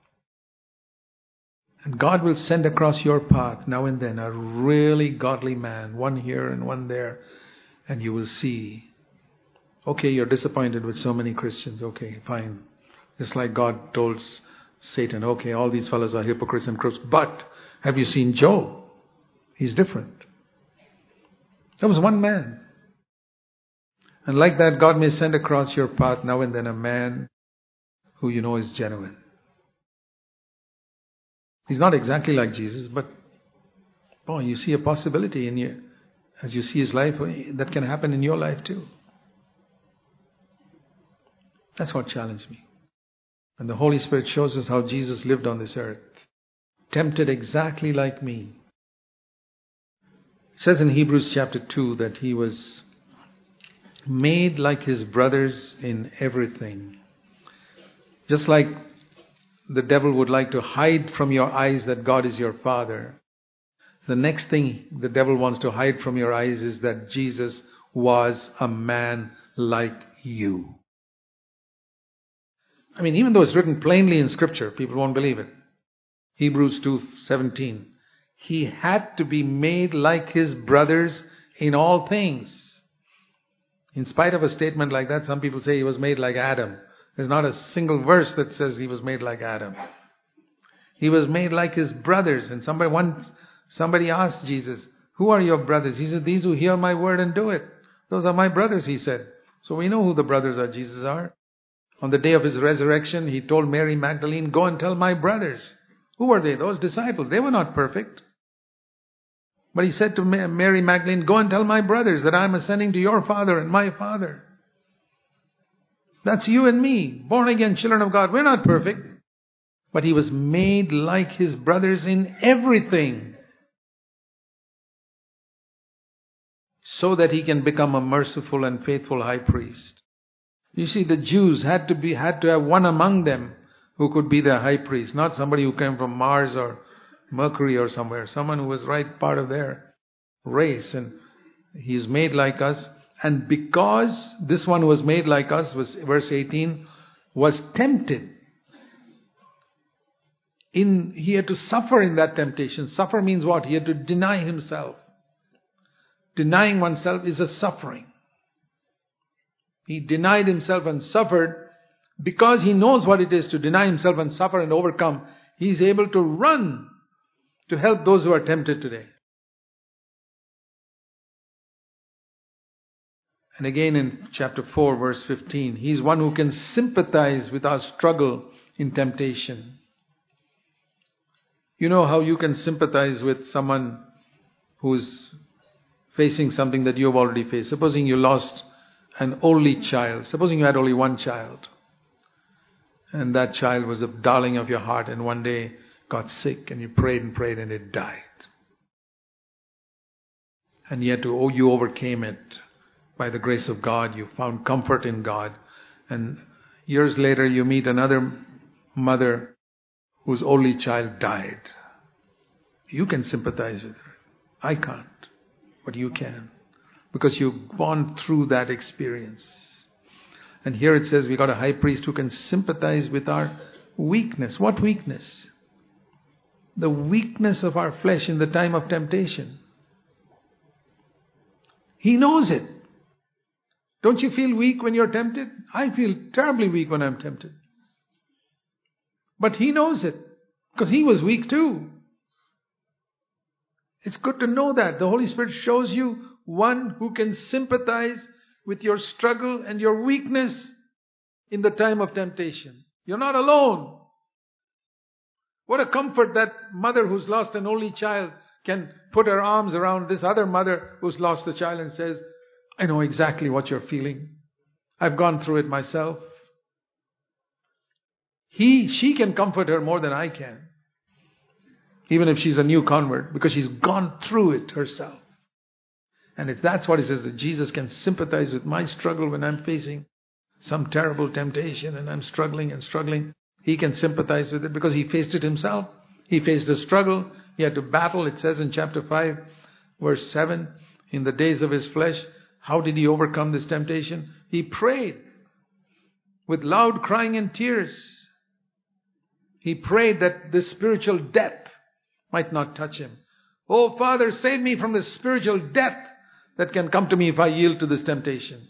And God will send across your path now and then a really godly man, one here and one there, and you will see, okay, you're disappointed with so many Christians. Okay, fine. Just like God told Satan, okay, all these fellows are hypocrites and crooks. But have you seen Job? He's different. There was one man. And like that, God may send across your path now and then a man who you know is genuine. He's not exactly like Jesus, but oh, you see a possibility in you, as you see his life, that can happen in your life too. That's what challenged me. And the Holy Spirit shows us how Jesus lived on this earth, tempted exactly like me. It says in Hebrews chapter two that he was made like his brothers in everything. Just like the devil would like to hide from your eyes that God is your Father, the next thing the devil wants to hide from your eyes is that Jesus was a man like you. I mean, even though it's written plainly in Scripture, people won't believe it. Hebrews two seventeen. He had to be made like his brothers in all things. In spite of a statement like that, some people say he was made like Adam. There's not a single verse that says he was made like Adam. He was made like his brothers. And somebody once, somebody asked Jesus, who are your brothers? He said, these who hear my word and do it. Those are my brothers, he said. So we know who the brothers of Jesus are. On the day of his resurrection, he told Mary Magdalene, go and tell my brothers. Who were they? Those disciples. They were not perfect. But he said to Mary Magdalene, go and tell my brothers that I am ascending to your Father and my Father. That's you and me, born again children of God. We're not perfect. But he was made like his brothers in everything, so that he can become a merciful and faithful high priest. You see, the Jews had to be had to have one among them who could be their high priest, not somebody who came from Mars or Mercury or somewhere, someone who was right part of their race. And he is made like us. And because this one who was made like us, was verse eighteen, was tempted, in he had to suffer in that temptation. Suffer means what? He had to deny himself. Denying oneself is a suffering. He denied himself and suffered because he knows what it is to deny himself and suffer and overcome, he is able to run to help those who are tempted today. And again in chapter four, verse fifteen, he is one who can sympathize with our struggle in temptation. You know how you can sympathize with someone who's facing something that you have already faced. Supposing you lost an only child. Supposing you had only one child. And that child was the darling of your heart, and one day got sick and you prayed and prayed and it died. And yet you overcame it by the grace of God. You found comfort in God. And years later you meet another mother whose only child died. You can sympathize with her. I can't. But you can. Because you've gone through that experience. And here it says we got a high priest who can sympathize with our weakness. What weakness? The weakness of our flesh in the time of temptation. He knows it. Don't you feel weak when you're tempted? I feel terribly weak when I'm tempted. But he knows it. Because he was weak too. It's good to know that. The Holy Spirit shows you one who can sympathize with your struggle and your weakness in the time of temptation. You're not alone. What a comfort that mother who's lost an only child can put her arms around this other mother who's lost a child and says, I know exactly what you're feeling. I've gone through it myself. He, she can comfort her more than I can. Even if she's a new convert, because she's gone through it herself. And it's, that's what it says, that Jesus can sympathize with my struggle when I'm facing some terrible temptation and I'm struggling and struggling. He can sympathize with it because he faced it himself. He faced a struggle. He had to battle. It says in chapter five, verse seven, in the days of his flesh, how did he overcome this temptation? He prayed with loud crying and tears. He prayed that this spiritual death might not touch him. Oh, Father, save me from this spiritual death that can come to me if I yield to this temptation.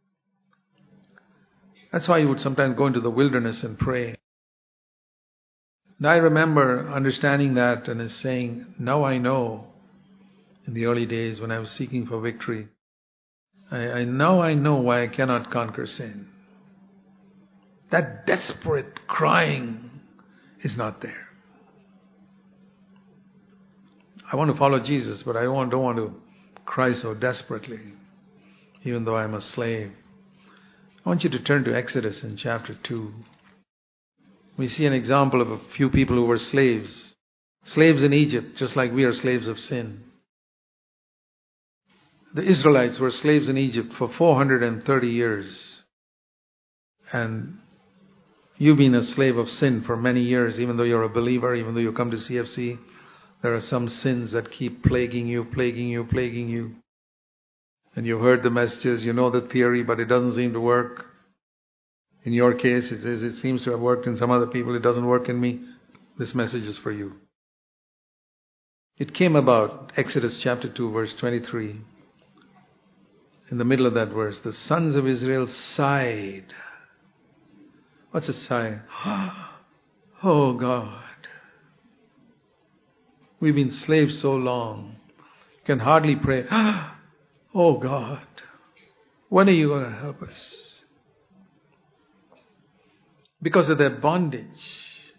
That's why he would sometimes go into the wilderness and pray. And I remember understanding that and is saying, now I know, in the early days when I was seeking for victory, I, I now I know why I cannot conquer sin. That desperate crying is not there. I want to follow Jesus, but I don't want to cry so desperately, even though I'm a slave. I want you to turn to Exodus in chapter two. We see an example of a few people who were slaves. Slaves in Egypt, just like we are slaves of sin. The Israelites were slaves in Egypt for four hundred thirty years. And you've been a slave of sin for many years, even though you're a believer, even though you come to C F C. There are some sins that keep plaguing you, plaguing you, plaguing you. And you've heard the messages, you know the theory, but it doesn't seem to work. In your case, it, is, it seems to have worked in some other people. It doesn't work in me. This message is for you. It came about, Exodus chapter two, verse twenty-three. In the middle of that verse, the sons of Israel sighed. What's a sigh? Oh God. We've been slaves so long. You can hardly pray. Oh God, when are you going to help us? Because of their bondage.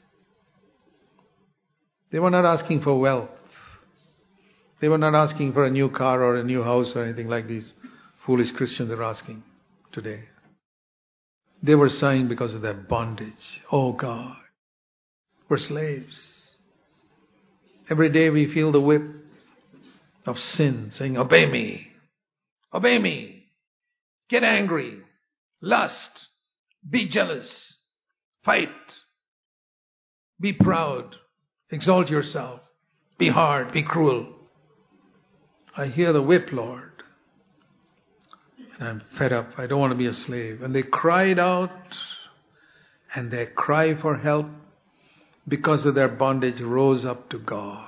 They were not asking for wealth. They were not asking for a new car or a new house or anything like these foolish Christians are asking today. They were sighing because of their bondage. Oh God, we're slaves. Every day we feel the whip of sin saying, obey me, obey me, get angry, lust, be jealous, fight, be proud, exalt yourself, be hard, be cruel. I hear the whip, Lord, and I'm fed up. I don't want to be a slave. And they cried out, and their cry for help because of their bondage rose up to God.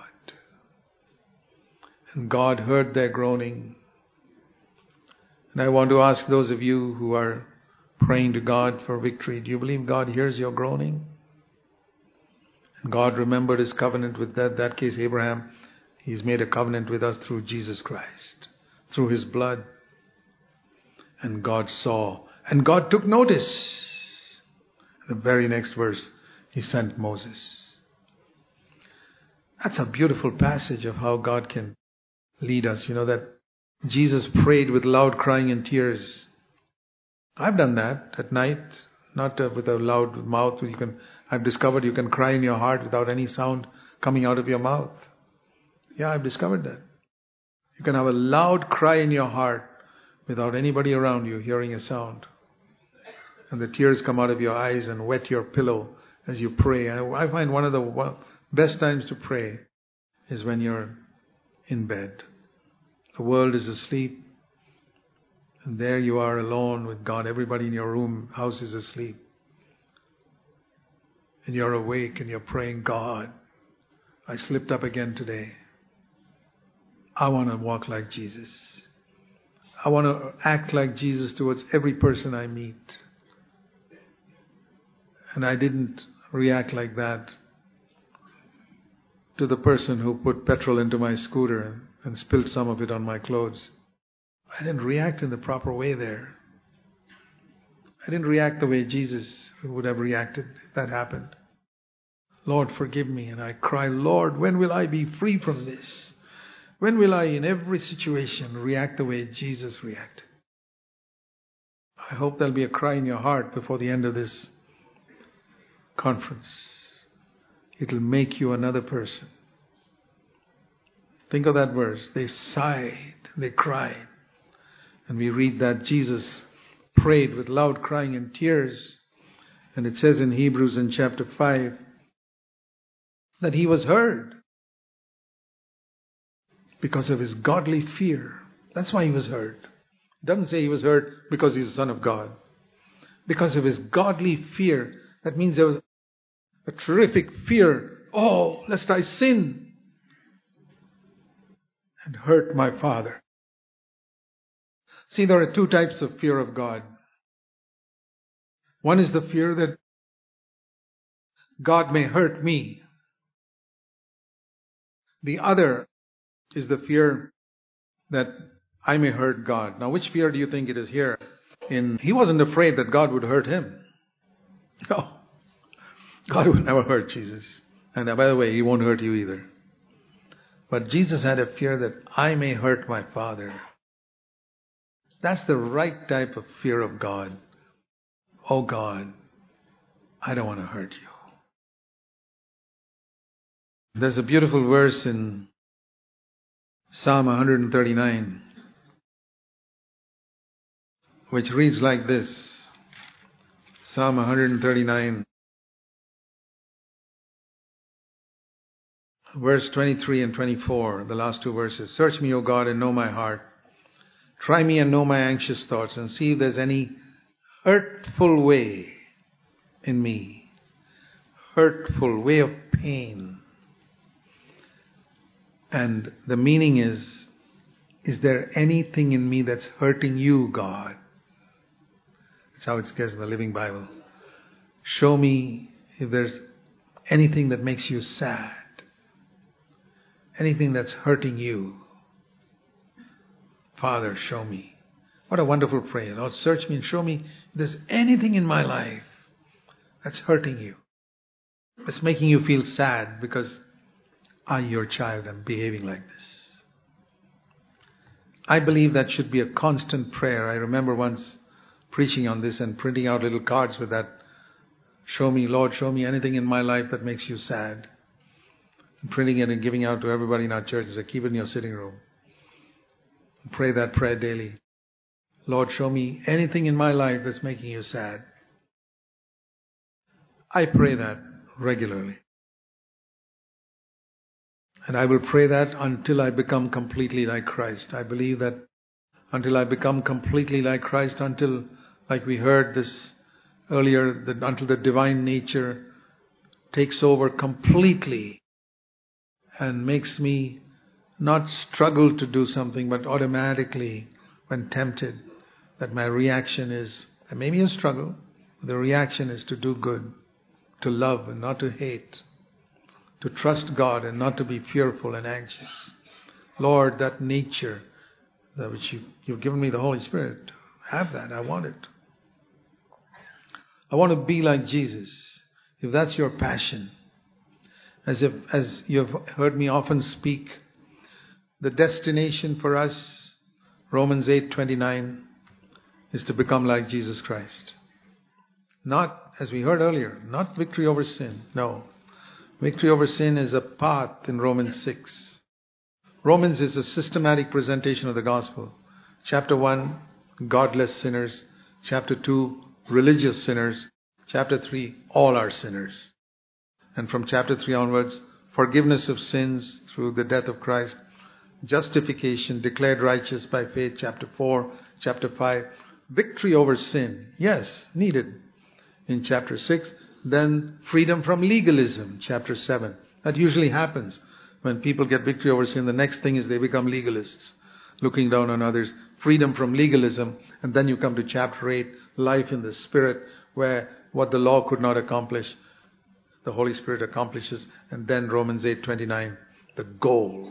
And God heard their groaning. And I want to ask those of you who are praying to God for victory. Do you believe God hears your groaning? And God remembered His covenant with that, that case Abraham. He's made a covenant with us through Jesus Christ, through His blood. And God saw, and God took notice. The very next verse, He sent Moses. That's a beautiful passage of how God can lead us. You know that Jesus prayed with loud crying and tears. I've done that at night, not uh, with a loud mouth. You can. I've discovered you can cry in your heart without any sound coming out of your mouth. Yeah, I've discovered that. You can have a loud cry in your heart without anybody around you hearing a sound. And the tears come out of your eyes and wet your pillow as you pray. And I find one of the best times to pray is when you're in bed. The world is asleep. And there you are alone with God. Everybody in your room, house is asleep. And you're awake and you're praying, God, I slipped up again today. I want to walk like Jesus. I want to act like Jesus towards every person I meet. And I didn't react like that to the person who put petrol into my scooter and spilled some of it on my clothes. I didn't react in the proper way there. I didn't react the way Jesus would have reacted if that happened. Lord, forgive me. And I cry, Lord, when will I be free from this? When will I, in every situation, react the way Jesus reacted? I hope there'll be a cry in your heart before the end of this conference. It'll make you another person. Think of that verse. They sighed, they cried. And we read that Jesus prayed with loud crying and tears. And it says in Hebrews in chapter five that He was heard because of His godly fear. That's why He was heard. It doesn't say He was heard because He's the Son of God. Because of His godly fear. That means there was a terrific fear. Oh, lest I sin and hurt my Father. See, there are two types of fear of God. One is the fear that God may hurt me. The other is the fear that I may hurt God. Now, which fear do you think it is here? In He wasn't afraid that God would hurt him. No. God would never hurt Jesus. And by the way, He won't hurt you either. But Jesus had a fear that I may hurt my Father. That's the right type of fear of God. Oh God, I don't want to hurt you. There's a beautiful verse in Psalm one thirty-nine which reads like this. Psalm one thirty-nine verse twenty-three and twenty-four, the last two verses. Search me, O God, and know my heart. Try me and know my anxious thoughts, and see if there's any hurtful way in me. Hurtful way of pain. And the meaning is, is there anything in me that's hurting you, God? That's how it says in the Living Bible. Show me if there's anything that makes you sad. Anything that's hurting you. Father, show me. What a wonderful prayer. Lord, search me and show me if there's anything in my life that's hurting you. That's making you feel sad because I, your child, am behaving like this. I believe that should be a constant prayer. I remember once preaching on this and printing out little cards with that. Show me, Lord, show me anything in my life that makes you sad. And printing it and giving out to everybody in our church. So keep it in your sitting room. Pray that prayer daily. Lord, show me anything in my life that's making you sad. I pray that regularly. And I will pray that until I become completely like Christ. I believe that until I become completely like Christ, until, like we heard this earlier, that until the divine nature takes over completely and makes me not struggle to do something, but automatically, when tempted, that my reaction is There may be a struggle. The reaction is to do good, to love and not to hate, to trust God and not to be fearful and anxious. Lord, that nature that which you, you've given me the Holy Spirit, have that. I want it. I want to be like Jesus. If that's your passion, as if as you've heard me often speak, the destination for us, Romans eight twenty-nine, is to become like Jesus Christ. Not, as we heard earlier, not victory over sin. No. Victory over sin is a path in Romans six. Romans is a systematic presentation of the gospel. Chapter one, godless sinners. Chapter two, religious sinners. Chapter three, all are sinners. And from chapter three onwards, forgiveness of sins through the death of Christ. Justification, declared righteous by faith. Chapter four, chapter five. Victory over sin. Yes, needed. In chapter six, then freedom from legalism, chapter seven. That usually happens. When people get victory over sin, the next thing is they become legalists, looking down on others. Freedom from legalism. And then you come to chapter eight, life in the Spirit, where what the law could not accomplish, the Holy Spirit accomplishes. And then Romans eight twenty-nine, the goal,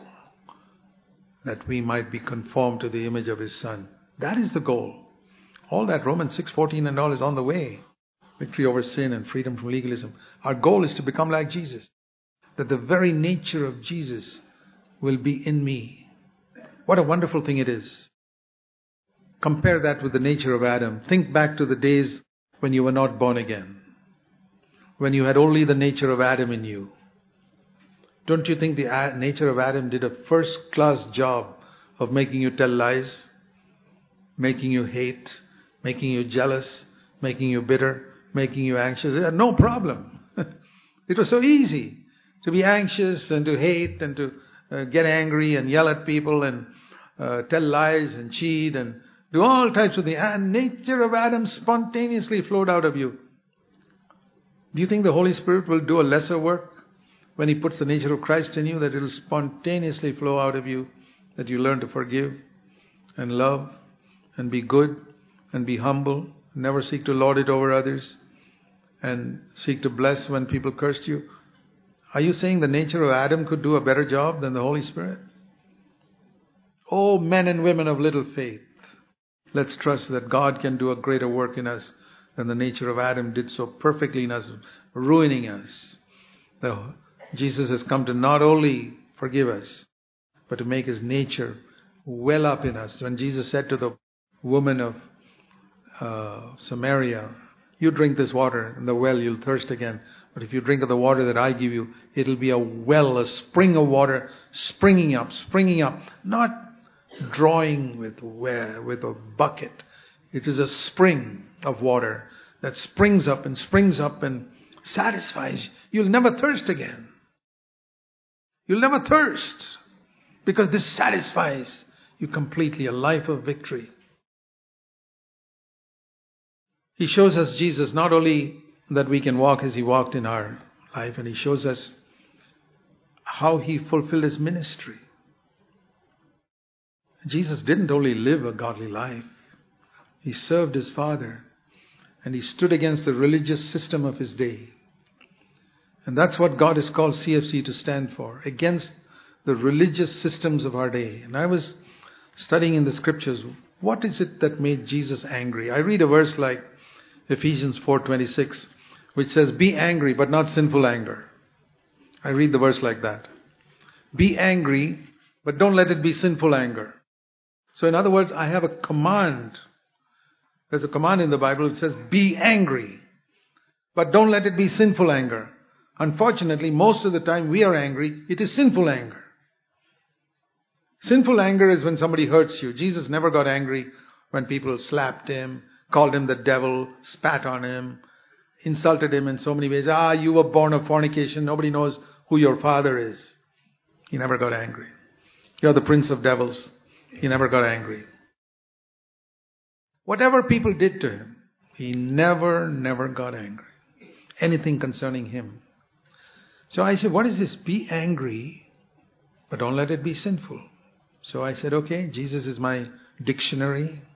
that we might be conformed to the image of His Son. That is the goal. All that Romans six fourteen and all is on the way. Victory over sin and freedom from legalism. Our goal is to become like Jesus. That the very nature of Jesus will be in me. What a wonderful thing it is. Compare that with the nature of Adam. Think back to the days when you were not born again. When you had only the nature of Adam in you. Don't you think the nature of Adam did a first-class job of making you tell lies, making you hate, making you jealous, making you bitter, making you anxious? It had no problem. It was so easy to be anxious and to hate and to uh, get angry and yell at people and uh, tell lies and cheat and do all types of things. And nature of Adam spontaneously flowed out of you. Do you think the Holy Spirit will do a lesser work when He puts the nature of Christ in you, that it will spontaneously flow out of you, that you learn to forgive and love and be good and be humble, never seek to lord it over others and seek to bless when people cursed you? Are you saying the nature of Adam could do a better job than the Holy Spirit? Oh, men and women of little faith, let's trust that God can do a greater work in us than the nature of Adam did so perfectly in us, ruining us. The, Jesus has come to not only forgive us, but to make His nature well up in us. When Jesus said to the woman of uh, Samaria, you drink this water in the well, you'll thirst again. But if you drink of the water that I give you, it'll be a well, a spring of water, springing up, springing up. Not drawing with where, with a bucket. It is a spring of water that springs up and springs up and satisfies. You'll never thirst again. You'll never thirst because this satisfies you completely, a life of victory. He shows us Jesus not only that we can walk as He walked in our life, and He shows us how He fulfilled His ministry. Jesus didn't only live a godly life. He served His Father, and He stood against the religious system of His day. And that's what God has called C F C to stand for, against the religious systems of our day. And I was studying in the scriptures, what is it that made Jesus angry? I read a verse like Ephesians four twenty-six, which says, be angry, but not sinful anger. I read the verse like that. Be angry, but don't let it be sinful anger. So in other words, I have a command. There's a command in the Bible that says, be angry, but don't let it be sinful anger. Unfortunately, most of the time we are angry, it is sinful anger. Sinful anger is when somebody hurts you. Jesus never got angry when people slapped Him, called Him the devil, spat on Him, insulted Him in so many ways. Ah, you were born of fornication. Nobody knows who your father is. He never got angry. You're the prince of devils. He never got angry. Whatever people did to Him, He never, never got angry. Anything concerning Him. So I said, what is this? Be angry, but don't let it be sinful. So I said, okay, Jesus is my dictionary.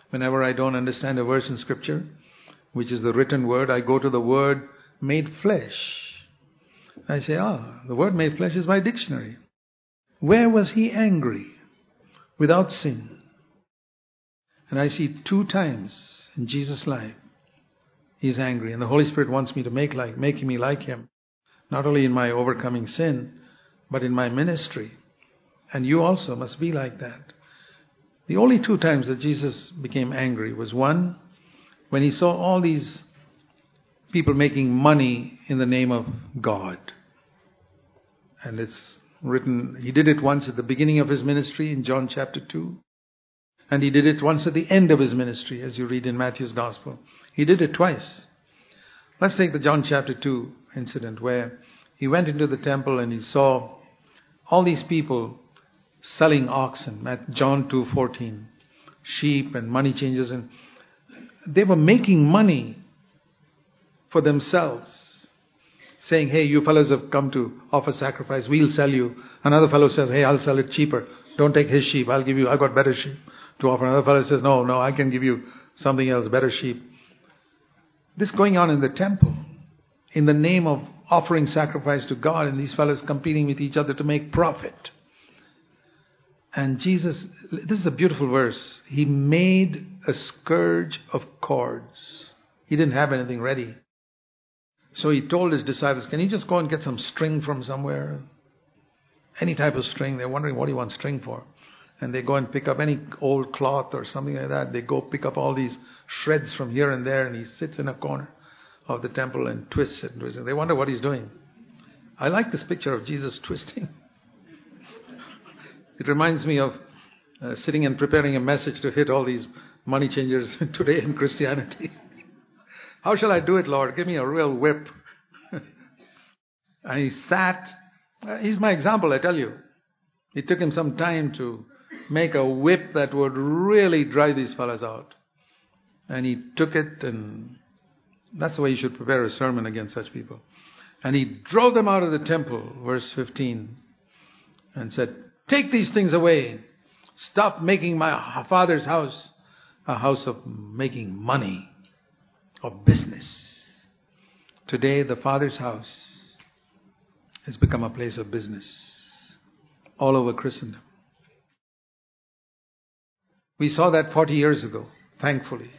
Whenever I don't understand a verse in Scripture, which is the written word, I go to the word made flesh. I say, ah, the word made flesh is my dictionary. Where was he angry without sin? And I see two times in Jesus' life he's angry. And the Holy Spirit wants me to make like, making me like him. Not only in my overcoming sin, but in my ministry. And you also must be like that. The only two times that Jesus became angry was one, when he saw all these people making money in the name of God. And it's written, he did it once at the beginning of his ministry in John chapter two. And he did it once at the end of his ministry, as you read in Matthew's Gospel. He did it twice. Let's take the John chapter two incident where he went into the temple and he saw all these people selling oxen, at John two fourteen, sheep and money changers, and they were making money for themselves, saying, hey, you fellows have come to offer sacrifice, we'll sell you. Another fellow says, hey, I'll sell it cheaper. Don't take his sheep, I'll give you, I've got better sheep to offer. Another fellow says, no, no, I can give you something else, better sheep. This going on in the temple, in the name of offering sacrifice to God, and these fellows competing with each other to make profit. And Jesus, this is a beautiful verse. He made a scourge of cords. He didn't have anything ready. So he told his disciples, can you just go and get some string from somewhere? Any type of string. They're wondering, what do you want string for? And they go and pick up any old cloth or something like that. They go pick up all these shreds from here and there, and he sits in a corner of the temple and twists it and twists it. They wonder what he's doing. I like this picture of Jesus twisting. It reminds me of uh, sitting and preparing a message to hit all these money changers today in Christianity. How shall I do it, Lord? Give me a real whip. And he sat. Uh, he's my example, I tell you. It took him some time to make a whip that would really drive these fellas out. And he took it, and that's the way you should prepare a sermon against such people. And he drove them out of the temple, verse fifteen, and said, take these things away. Stop making my Father's house a house of making money, of business. Today, the Father's house has become a place of business all over Christendom. We saw that forty years ago, thankfully.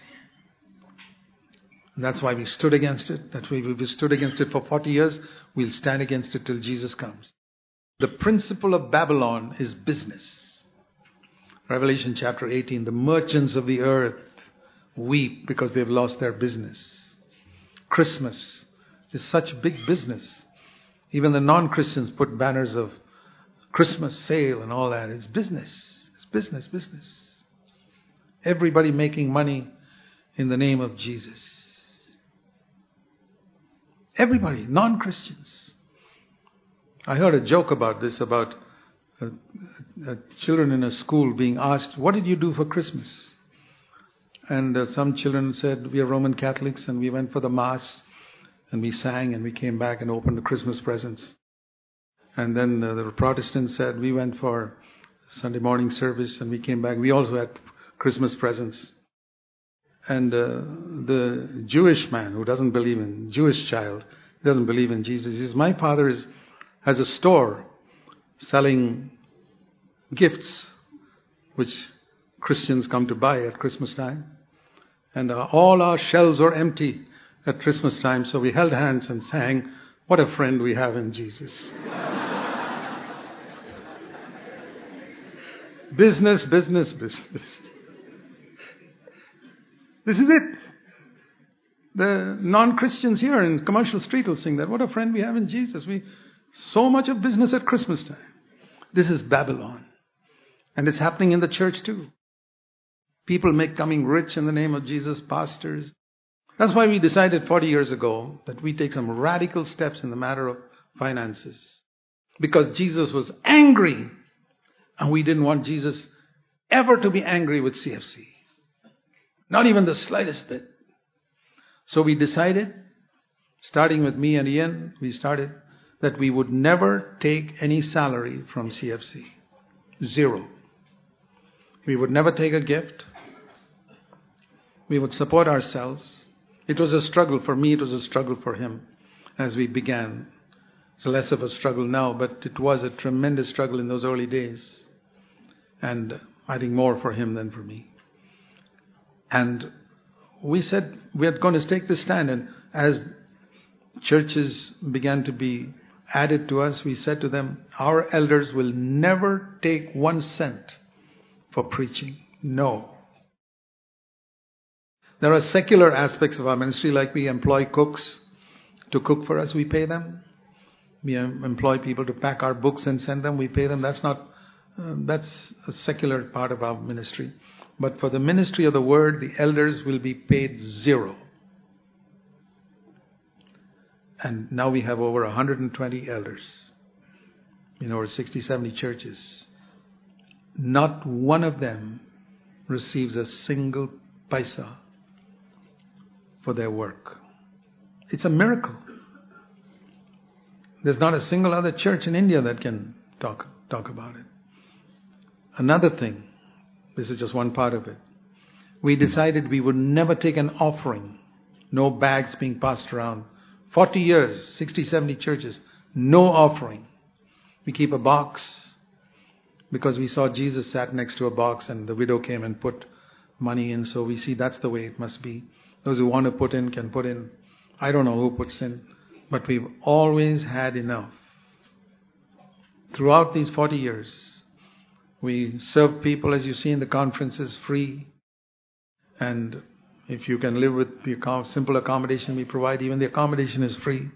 And that's why we stood against it. That's why we stood against it for forty years. We'll stand against it till Jesus comes. The principle of Babylon is business. Revelation chapter eighteen, the merchants of the earth weep because they've lost their business. Christmas is such big business. Even the non-Christians put banners of Christmas sale and all that. It's business. It's business, business. Everybody making money in the name of Jesus. Everybody, non-Christians. I heard a joke about this, about uh, uh, children in a school being asked, what did you do for Christmas? And uh, some children said, we are Roman Catholics and we went for the Mass and we sang and we came back and opened the Christmas presents. And then uh, the Protestants said, we went for Sunday morning service and we came back. We also had Christmas presents. And uh, the Jewish man who doesn't believe in, Jewish child, doesn't believe in Jesus, he says, my father is, has a store selling gifts which Christians come to buy at Christmas time. And uh, all our shelves were empty at Christmas time, so we held hands and sang, what a friend we have in Jesus. Business, business, business. This is it. The non-Christians here in Commercial Street will sing that. What a friend we have in Jesus. We so much of business at Christmas time. This is Babylon. And it's happening in the church too. People make coming rich in the name of Jesus, pastors. That's why we decided forty years ago that we take some radical steps in the matter of finances. Because Jesus was angry. And we didn't want Jesus ever to be angry with C F C. Not even the slightest bit. So we decided, starting with me and Ian, we started that we would never take any salary from C F C. Zero. We would never take a gift. We would support ourselves. It was a struggle for me, it was a struggle for him as we began. It's less of a struggle now, but it was a tremendous struggle in those early days. And I think more for him than for me. And we said we are going to take this stand. And as churches began to be added to us, we said to them, our elders will never take one cent for preaching. No. There are secular aspects of our ministry, like we employ cooks to cook for us, we pay them. We employ people to pack our books and send them, we pay them. That's not, uh, that's a secular part of our ministry. But for the ministry of the word, the elders will be paid zero. And now we have over one hundred twenty elders in over sixty, seventy churches. Not one of them receives a single paisa for their work. It's a miracle. There's not a single other church in India that can talk talk about it. Another thing, this is just one part of it. We decided we would never take an offering. No bags being passed around. forty years, sixty, seventy churches, no offering. We keep a box because we saw Jesus sat next to a box and the widow came and put money in. So we see that's the way it must be. Those who want to put in can put in. I don't know who puts in, but we've always had enough. Throughout these forty years, we serve people, as you see in the conferences, free. And if you can live with the simple accommodation we provide, even the accommodation is free.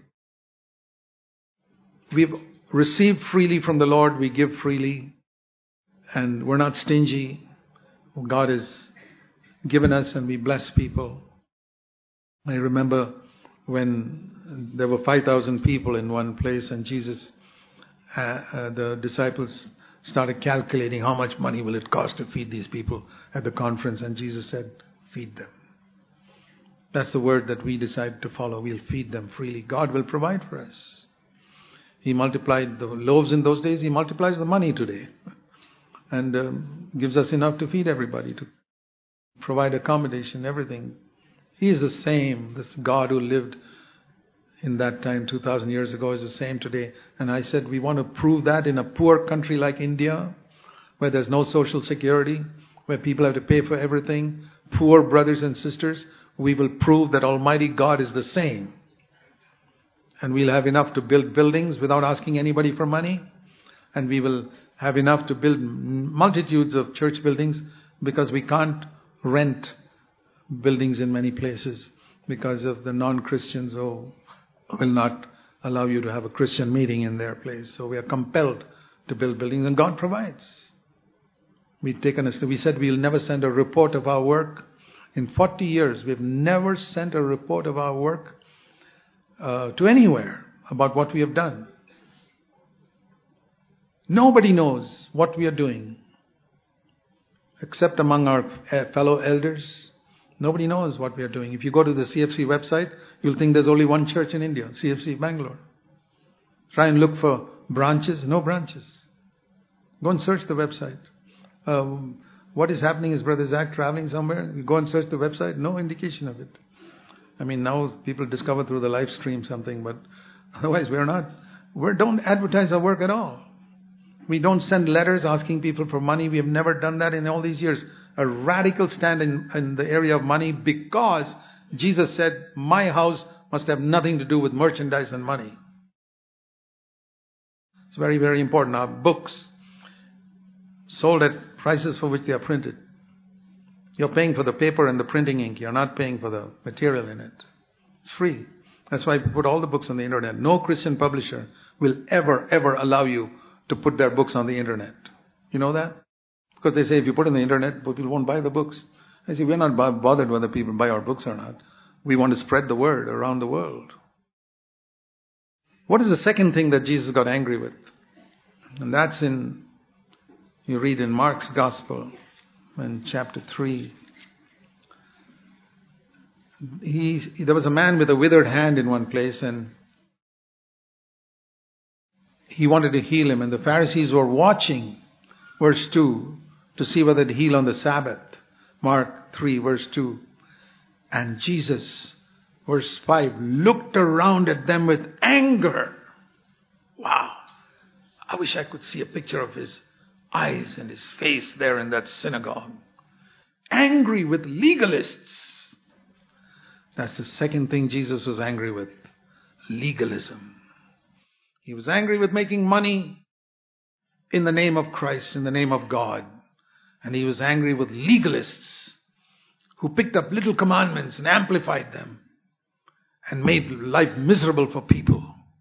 We've received freely from the Lord, we give freely, and we're not stingy. God has given us and we bless people. I remember when there were five thousand people in one place and Jesus, uh, uh, the disciples started calculating how much money will it cost to feed these people at the conference, and Jesus said, feed them. That's the word that we decide to follow. We'll feed them freely. God will provide for us. He multiplied the loaves in those days. He multiplies the money today. And um, gives us enough to feed everybody, to provide accommodation, everything. He is the same. This God who lived in that time two thousand years ago is the same today. And I said we want to prove that in a poor country like India, where there's no social security, where people have to pay for everything, poor brothers and sisters, we will prove that Almighty God is the same. And we'll have enough to build buildings without asking anybody for money. And we will have enough to build multitudes of church buildings because we can't rent buildings in many places because of the non-Christians who will not allow you to have a Christian meeting in their place. So we are compelled to build buildings, and God provides. We've taken us to, we said we'll never send a report of our work. In forty years, we've never sent a report of our work uh, to anywhere about what we have done. Nobody knows what we are doing except among our fellow elders. Nobody knows what we are doing. If you go to the C F C website, you'll think there's only one church in India, C F C Bangalore. Try and look for branches, no branches. Go and search the website. Um, what is happening? Is Brother Zach traveling somewhere? You go and search the website, no indication of it. I mean, now people discover through the live stream something, but otherwise we're not, we don't advertise our work at all. We don't send letters asking people for money. We have never done that in all these years. A radical stand in, in the area of money, because Jesus said, my house must have nothing to do with merchandise and money. It's very, very important. Our books sold at prices for which they are printed. You're paying for the paper and the printing ink. You're not paying for the material in it. It's free. That's why we put all the books on the internet. No Christian publisher will ever, ever allow you to put their books on the internet. You know that? Because they say if you put it on the internet, people won't buy the books. I say we're not bothered whether people buy our books or not. We want to spread the word around the world. What is the second thing that Jesus got angry with? And that's in, you read in Mark's Gospel in chapter three. He, there was a man with a withered hand in one place, and he wanted to heal him, and the Pharisees were watching, verse two, to see whether to heal on the Sabbath. Mark three, verse two. And Jesus, verse five, looked around at them with anger. Wow. I wish I could see a picture of his eyes and his face there in that synagogue. Angry with legalists. That's the second thing Jesus was angry with. Legalism. He was angry with making money in the name of Christ, in the name of God. And he was angry with legalists who picked up little commandments and amplified them and made life miserable for people.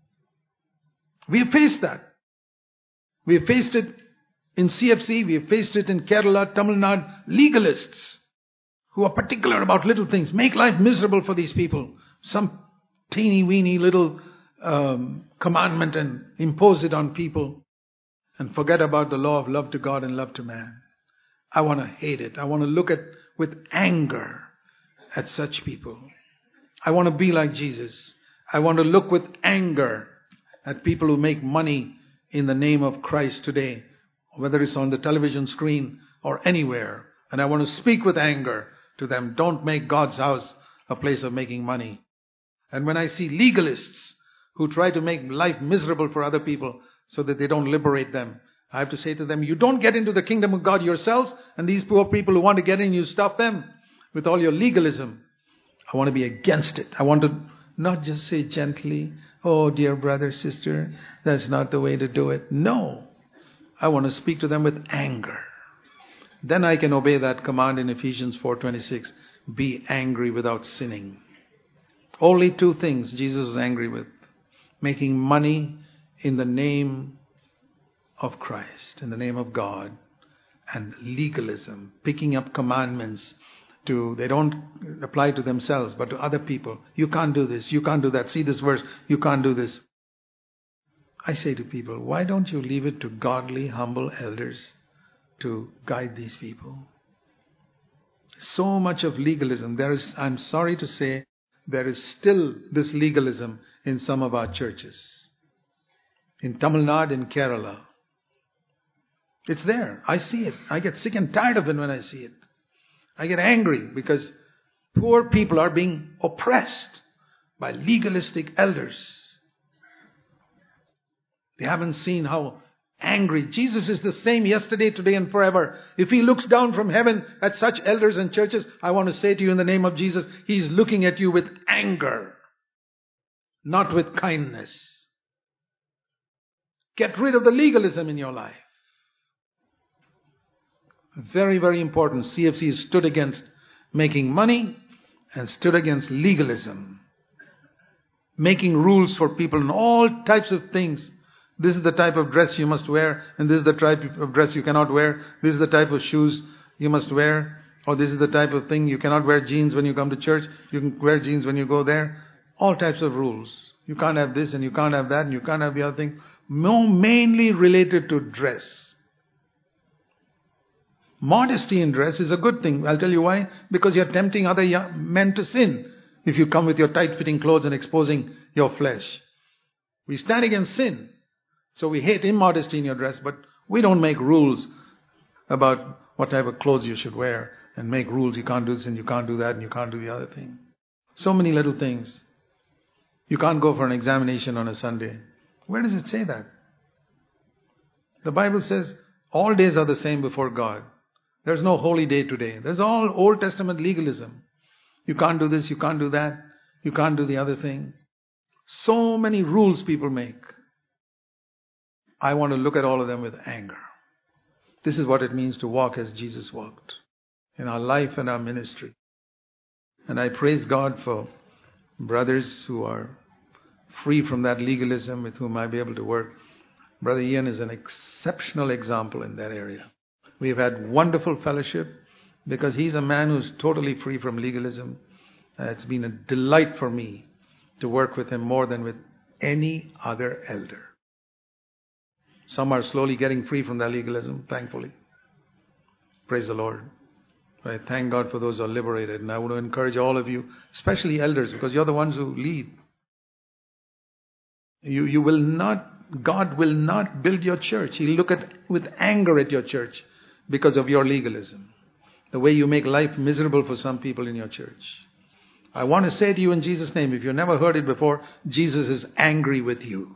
We have faced that. We have faced it in C F C, we have faced it in Kerala, Tamil Nadu, legalists who are particular about little things, make life miserable for these people. Some teeny weeny little um, commandment and impose it on people and forget about the law of love to God and love to man. I want to hate it. I want to look at with anger at such people. I want to be like Jesus. I want to look with anger at people who make money in the name of Christ today, whether it's on the television screen or anywhere. And I want to speak with anger to them. Don't make God's house a place of making money. And when I see legalists who try to make life miserable for other people so that they don't liberate them, I have to say to them, you don't get into the kingdom of God yourselves, and these poor people who want to get in, you stop them with all your legalism. I want to be against it. I want to not just say gently, oh dear brother, sister, that's not the way to do it. No. I want to speak to them with anger. Then I can obey that command in Ephesians four twenty-six. Be angry without sinning. Only two things Jesus was angry with. Making money in the name of Christ, in the name of God, and legalism, picking up commandments to, they don't apply to themselves, but to other people. You can't do this, you can't do that. See this verse, you can't do this. I say to people, why don't you leave it to godly, humble elders to guide these people? So much of legalism. There is, I'm sorry to say, there is still this legalism in some of our churches. In Tamil Nadu, in Kerala. It's there. I see it. I get sick and tired of it when I see it. I get angry because poor people are being oppressed by legalistic elders. They haven't seen how angry. Jesus is the same yesterday, today, and forever. If he looks down from heaven at such elders and churches, I want to say to you in the name of Jesus, he's looking at you with anger, not with kindness. Get rid of the legalism in your life. Very, very important. C F C stood against making money and stood against legalism. Making rules for people in all types of things. This is the type of dress you must wear, and this is the type of dress you cannot wear. This is the type of shoes you must wear, or this is the type of thing. You cannot wear jeans when you come to church. You can wear jeans when you go there. All types of rules. You can't have this, and you can't have that, and you can't have the other thing. More mainly related to dress. Modesty in dress is a good thing. I'll tell you why. Because you're tempting other young men to sin. If you come with your tight-fitting clothes and exposing your flesh. We stand against sin. So we hate immodesty in your dress, but we don't make rules about what type of clothes you should wear and make rules. You can't do this and you can't do that and you can't do the other thing. So many little things. You can't go for an examination on a Sunday. Where does it say that? The Bible says all days are the same before God. There's no holy day today. There's all Old Testament legalism. You can't do this, you can't do that, you can't do the other thing. So many rules people make. I want to look at all of them with anger. This is what it means to walk as Jesus walked in our life and our ministry. And I praise God for brothers who are free from that legalism with whom I'll be able to work. Brother Ian is an exceptional example in that area. We've had wonderful fellowship because he's a man who's totally free from legalism. Uh, it's been a delight for me to work with him more than with any other elder. Some are slowly getting free from that legalism, thankfully. Praise the Lord. I thank God for those who are liberated. And I want to encourage all of you, especially elders, because you're the ones who lead. You, you will not, God will not build your church. He'll look at with anger at your church because of your legalism. The way you make life miserable for some people in your church. I want to say to you in Jesus' name, if you've never heard it before, Jesus is angry with you.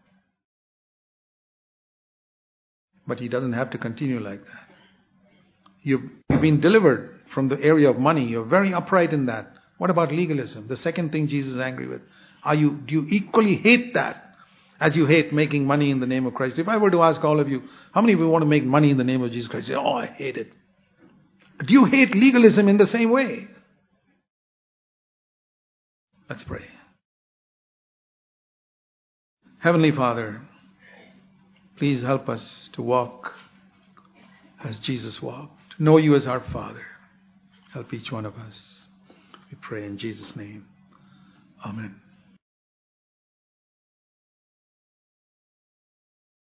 But he doesn't have to continue like that. You've, you've been delivered from the area of money. You're very upright in that. What about legalism? The second thing Jesus is angry with. Are you, do you equally hate that as you hate making money in the name of Christ? If I were to ask all of you, how many of you want to make money in the name of Jesus Christ? You say, oh, I hate it. Do you hate legalism in the same way? Let's pray. Heavenly Father, please help us to walk as Jesus walked. To know you as our Father. Help each one of us. We pray in Jesus' name. Amen.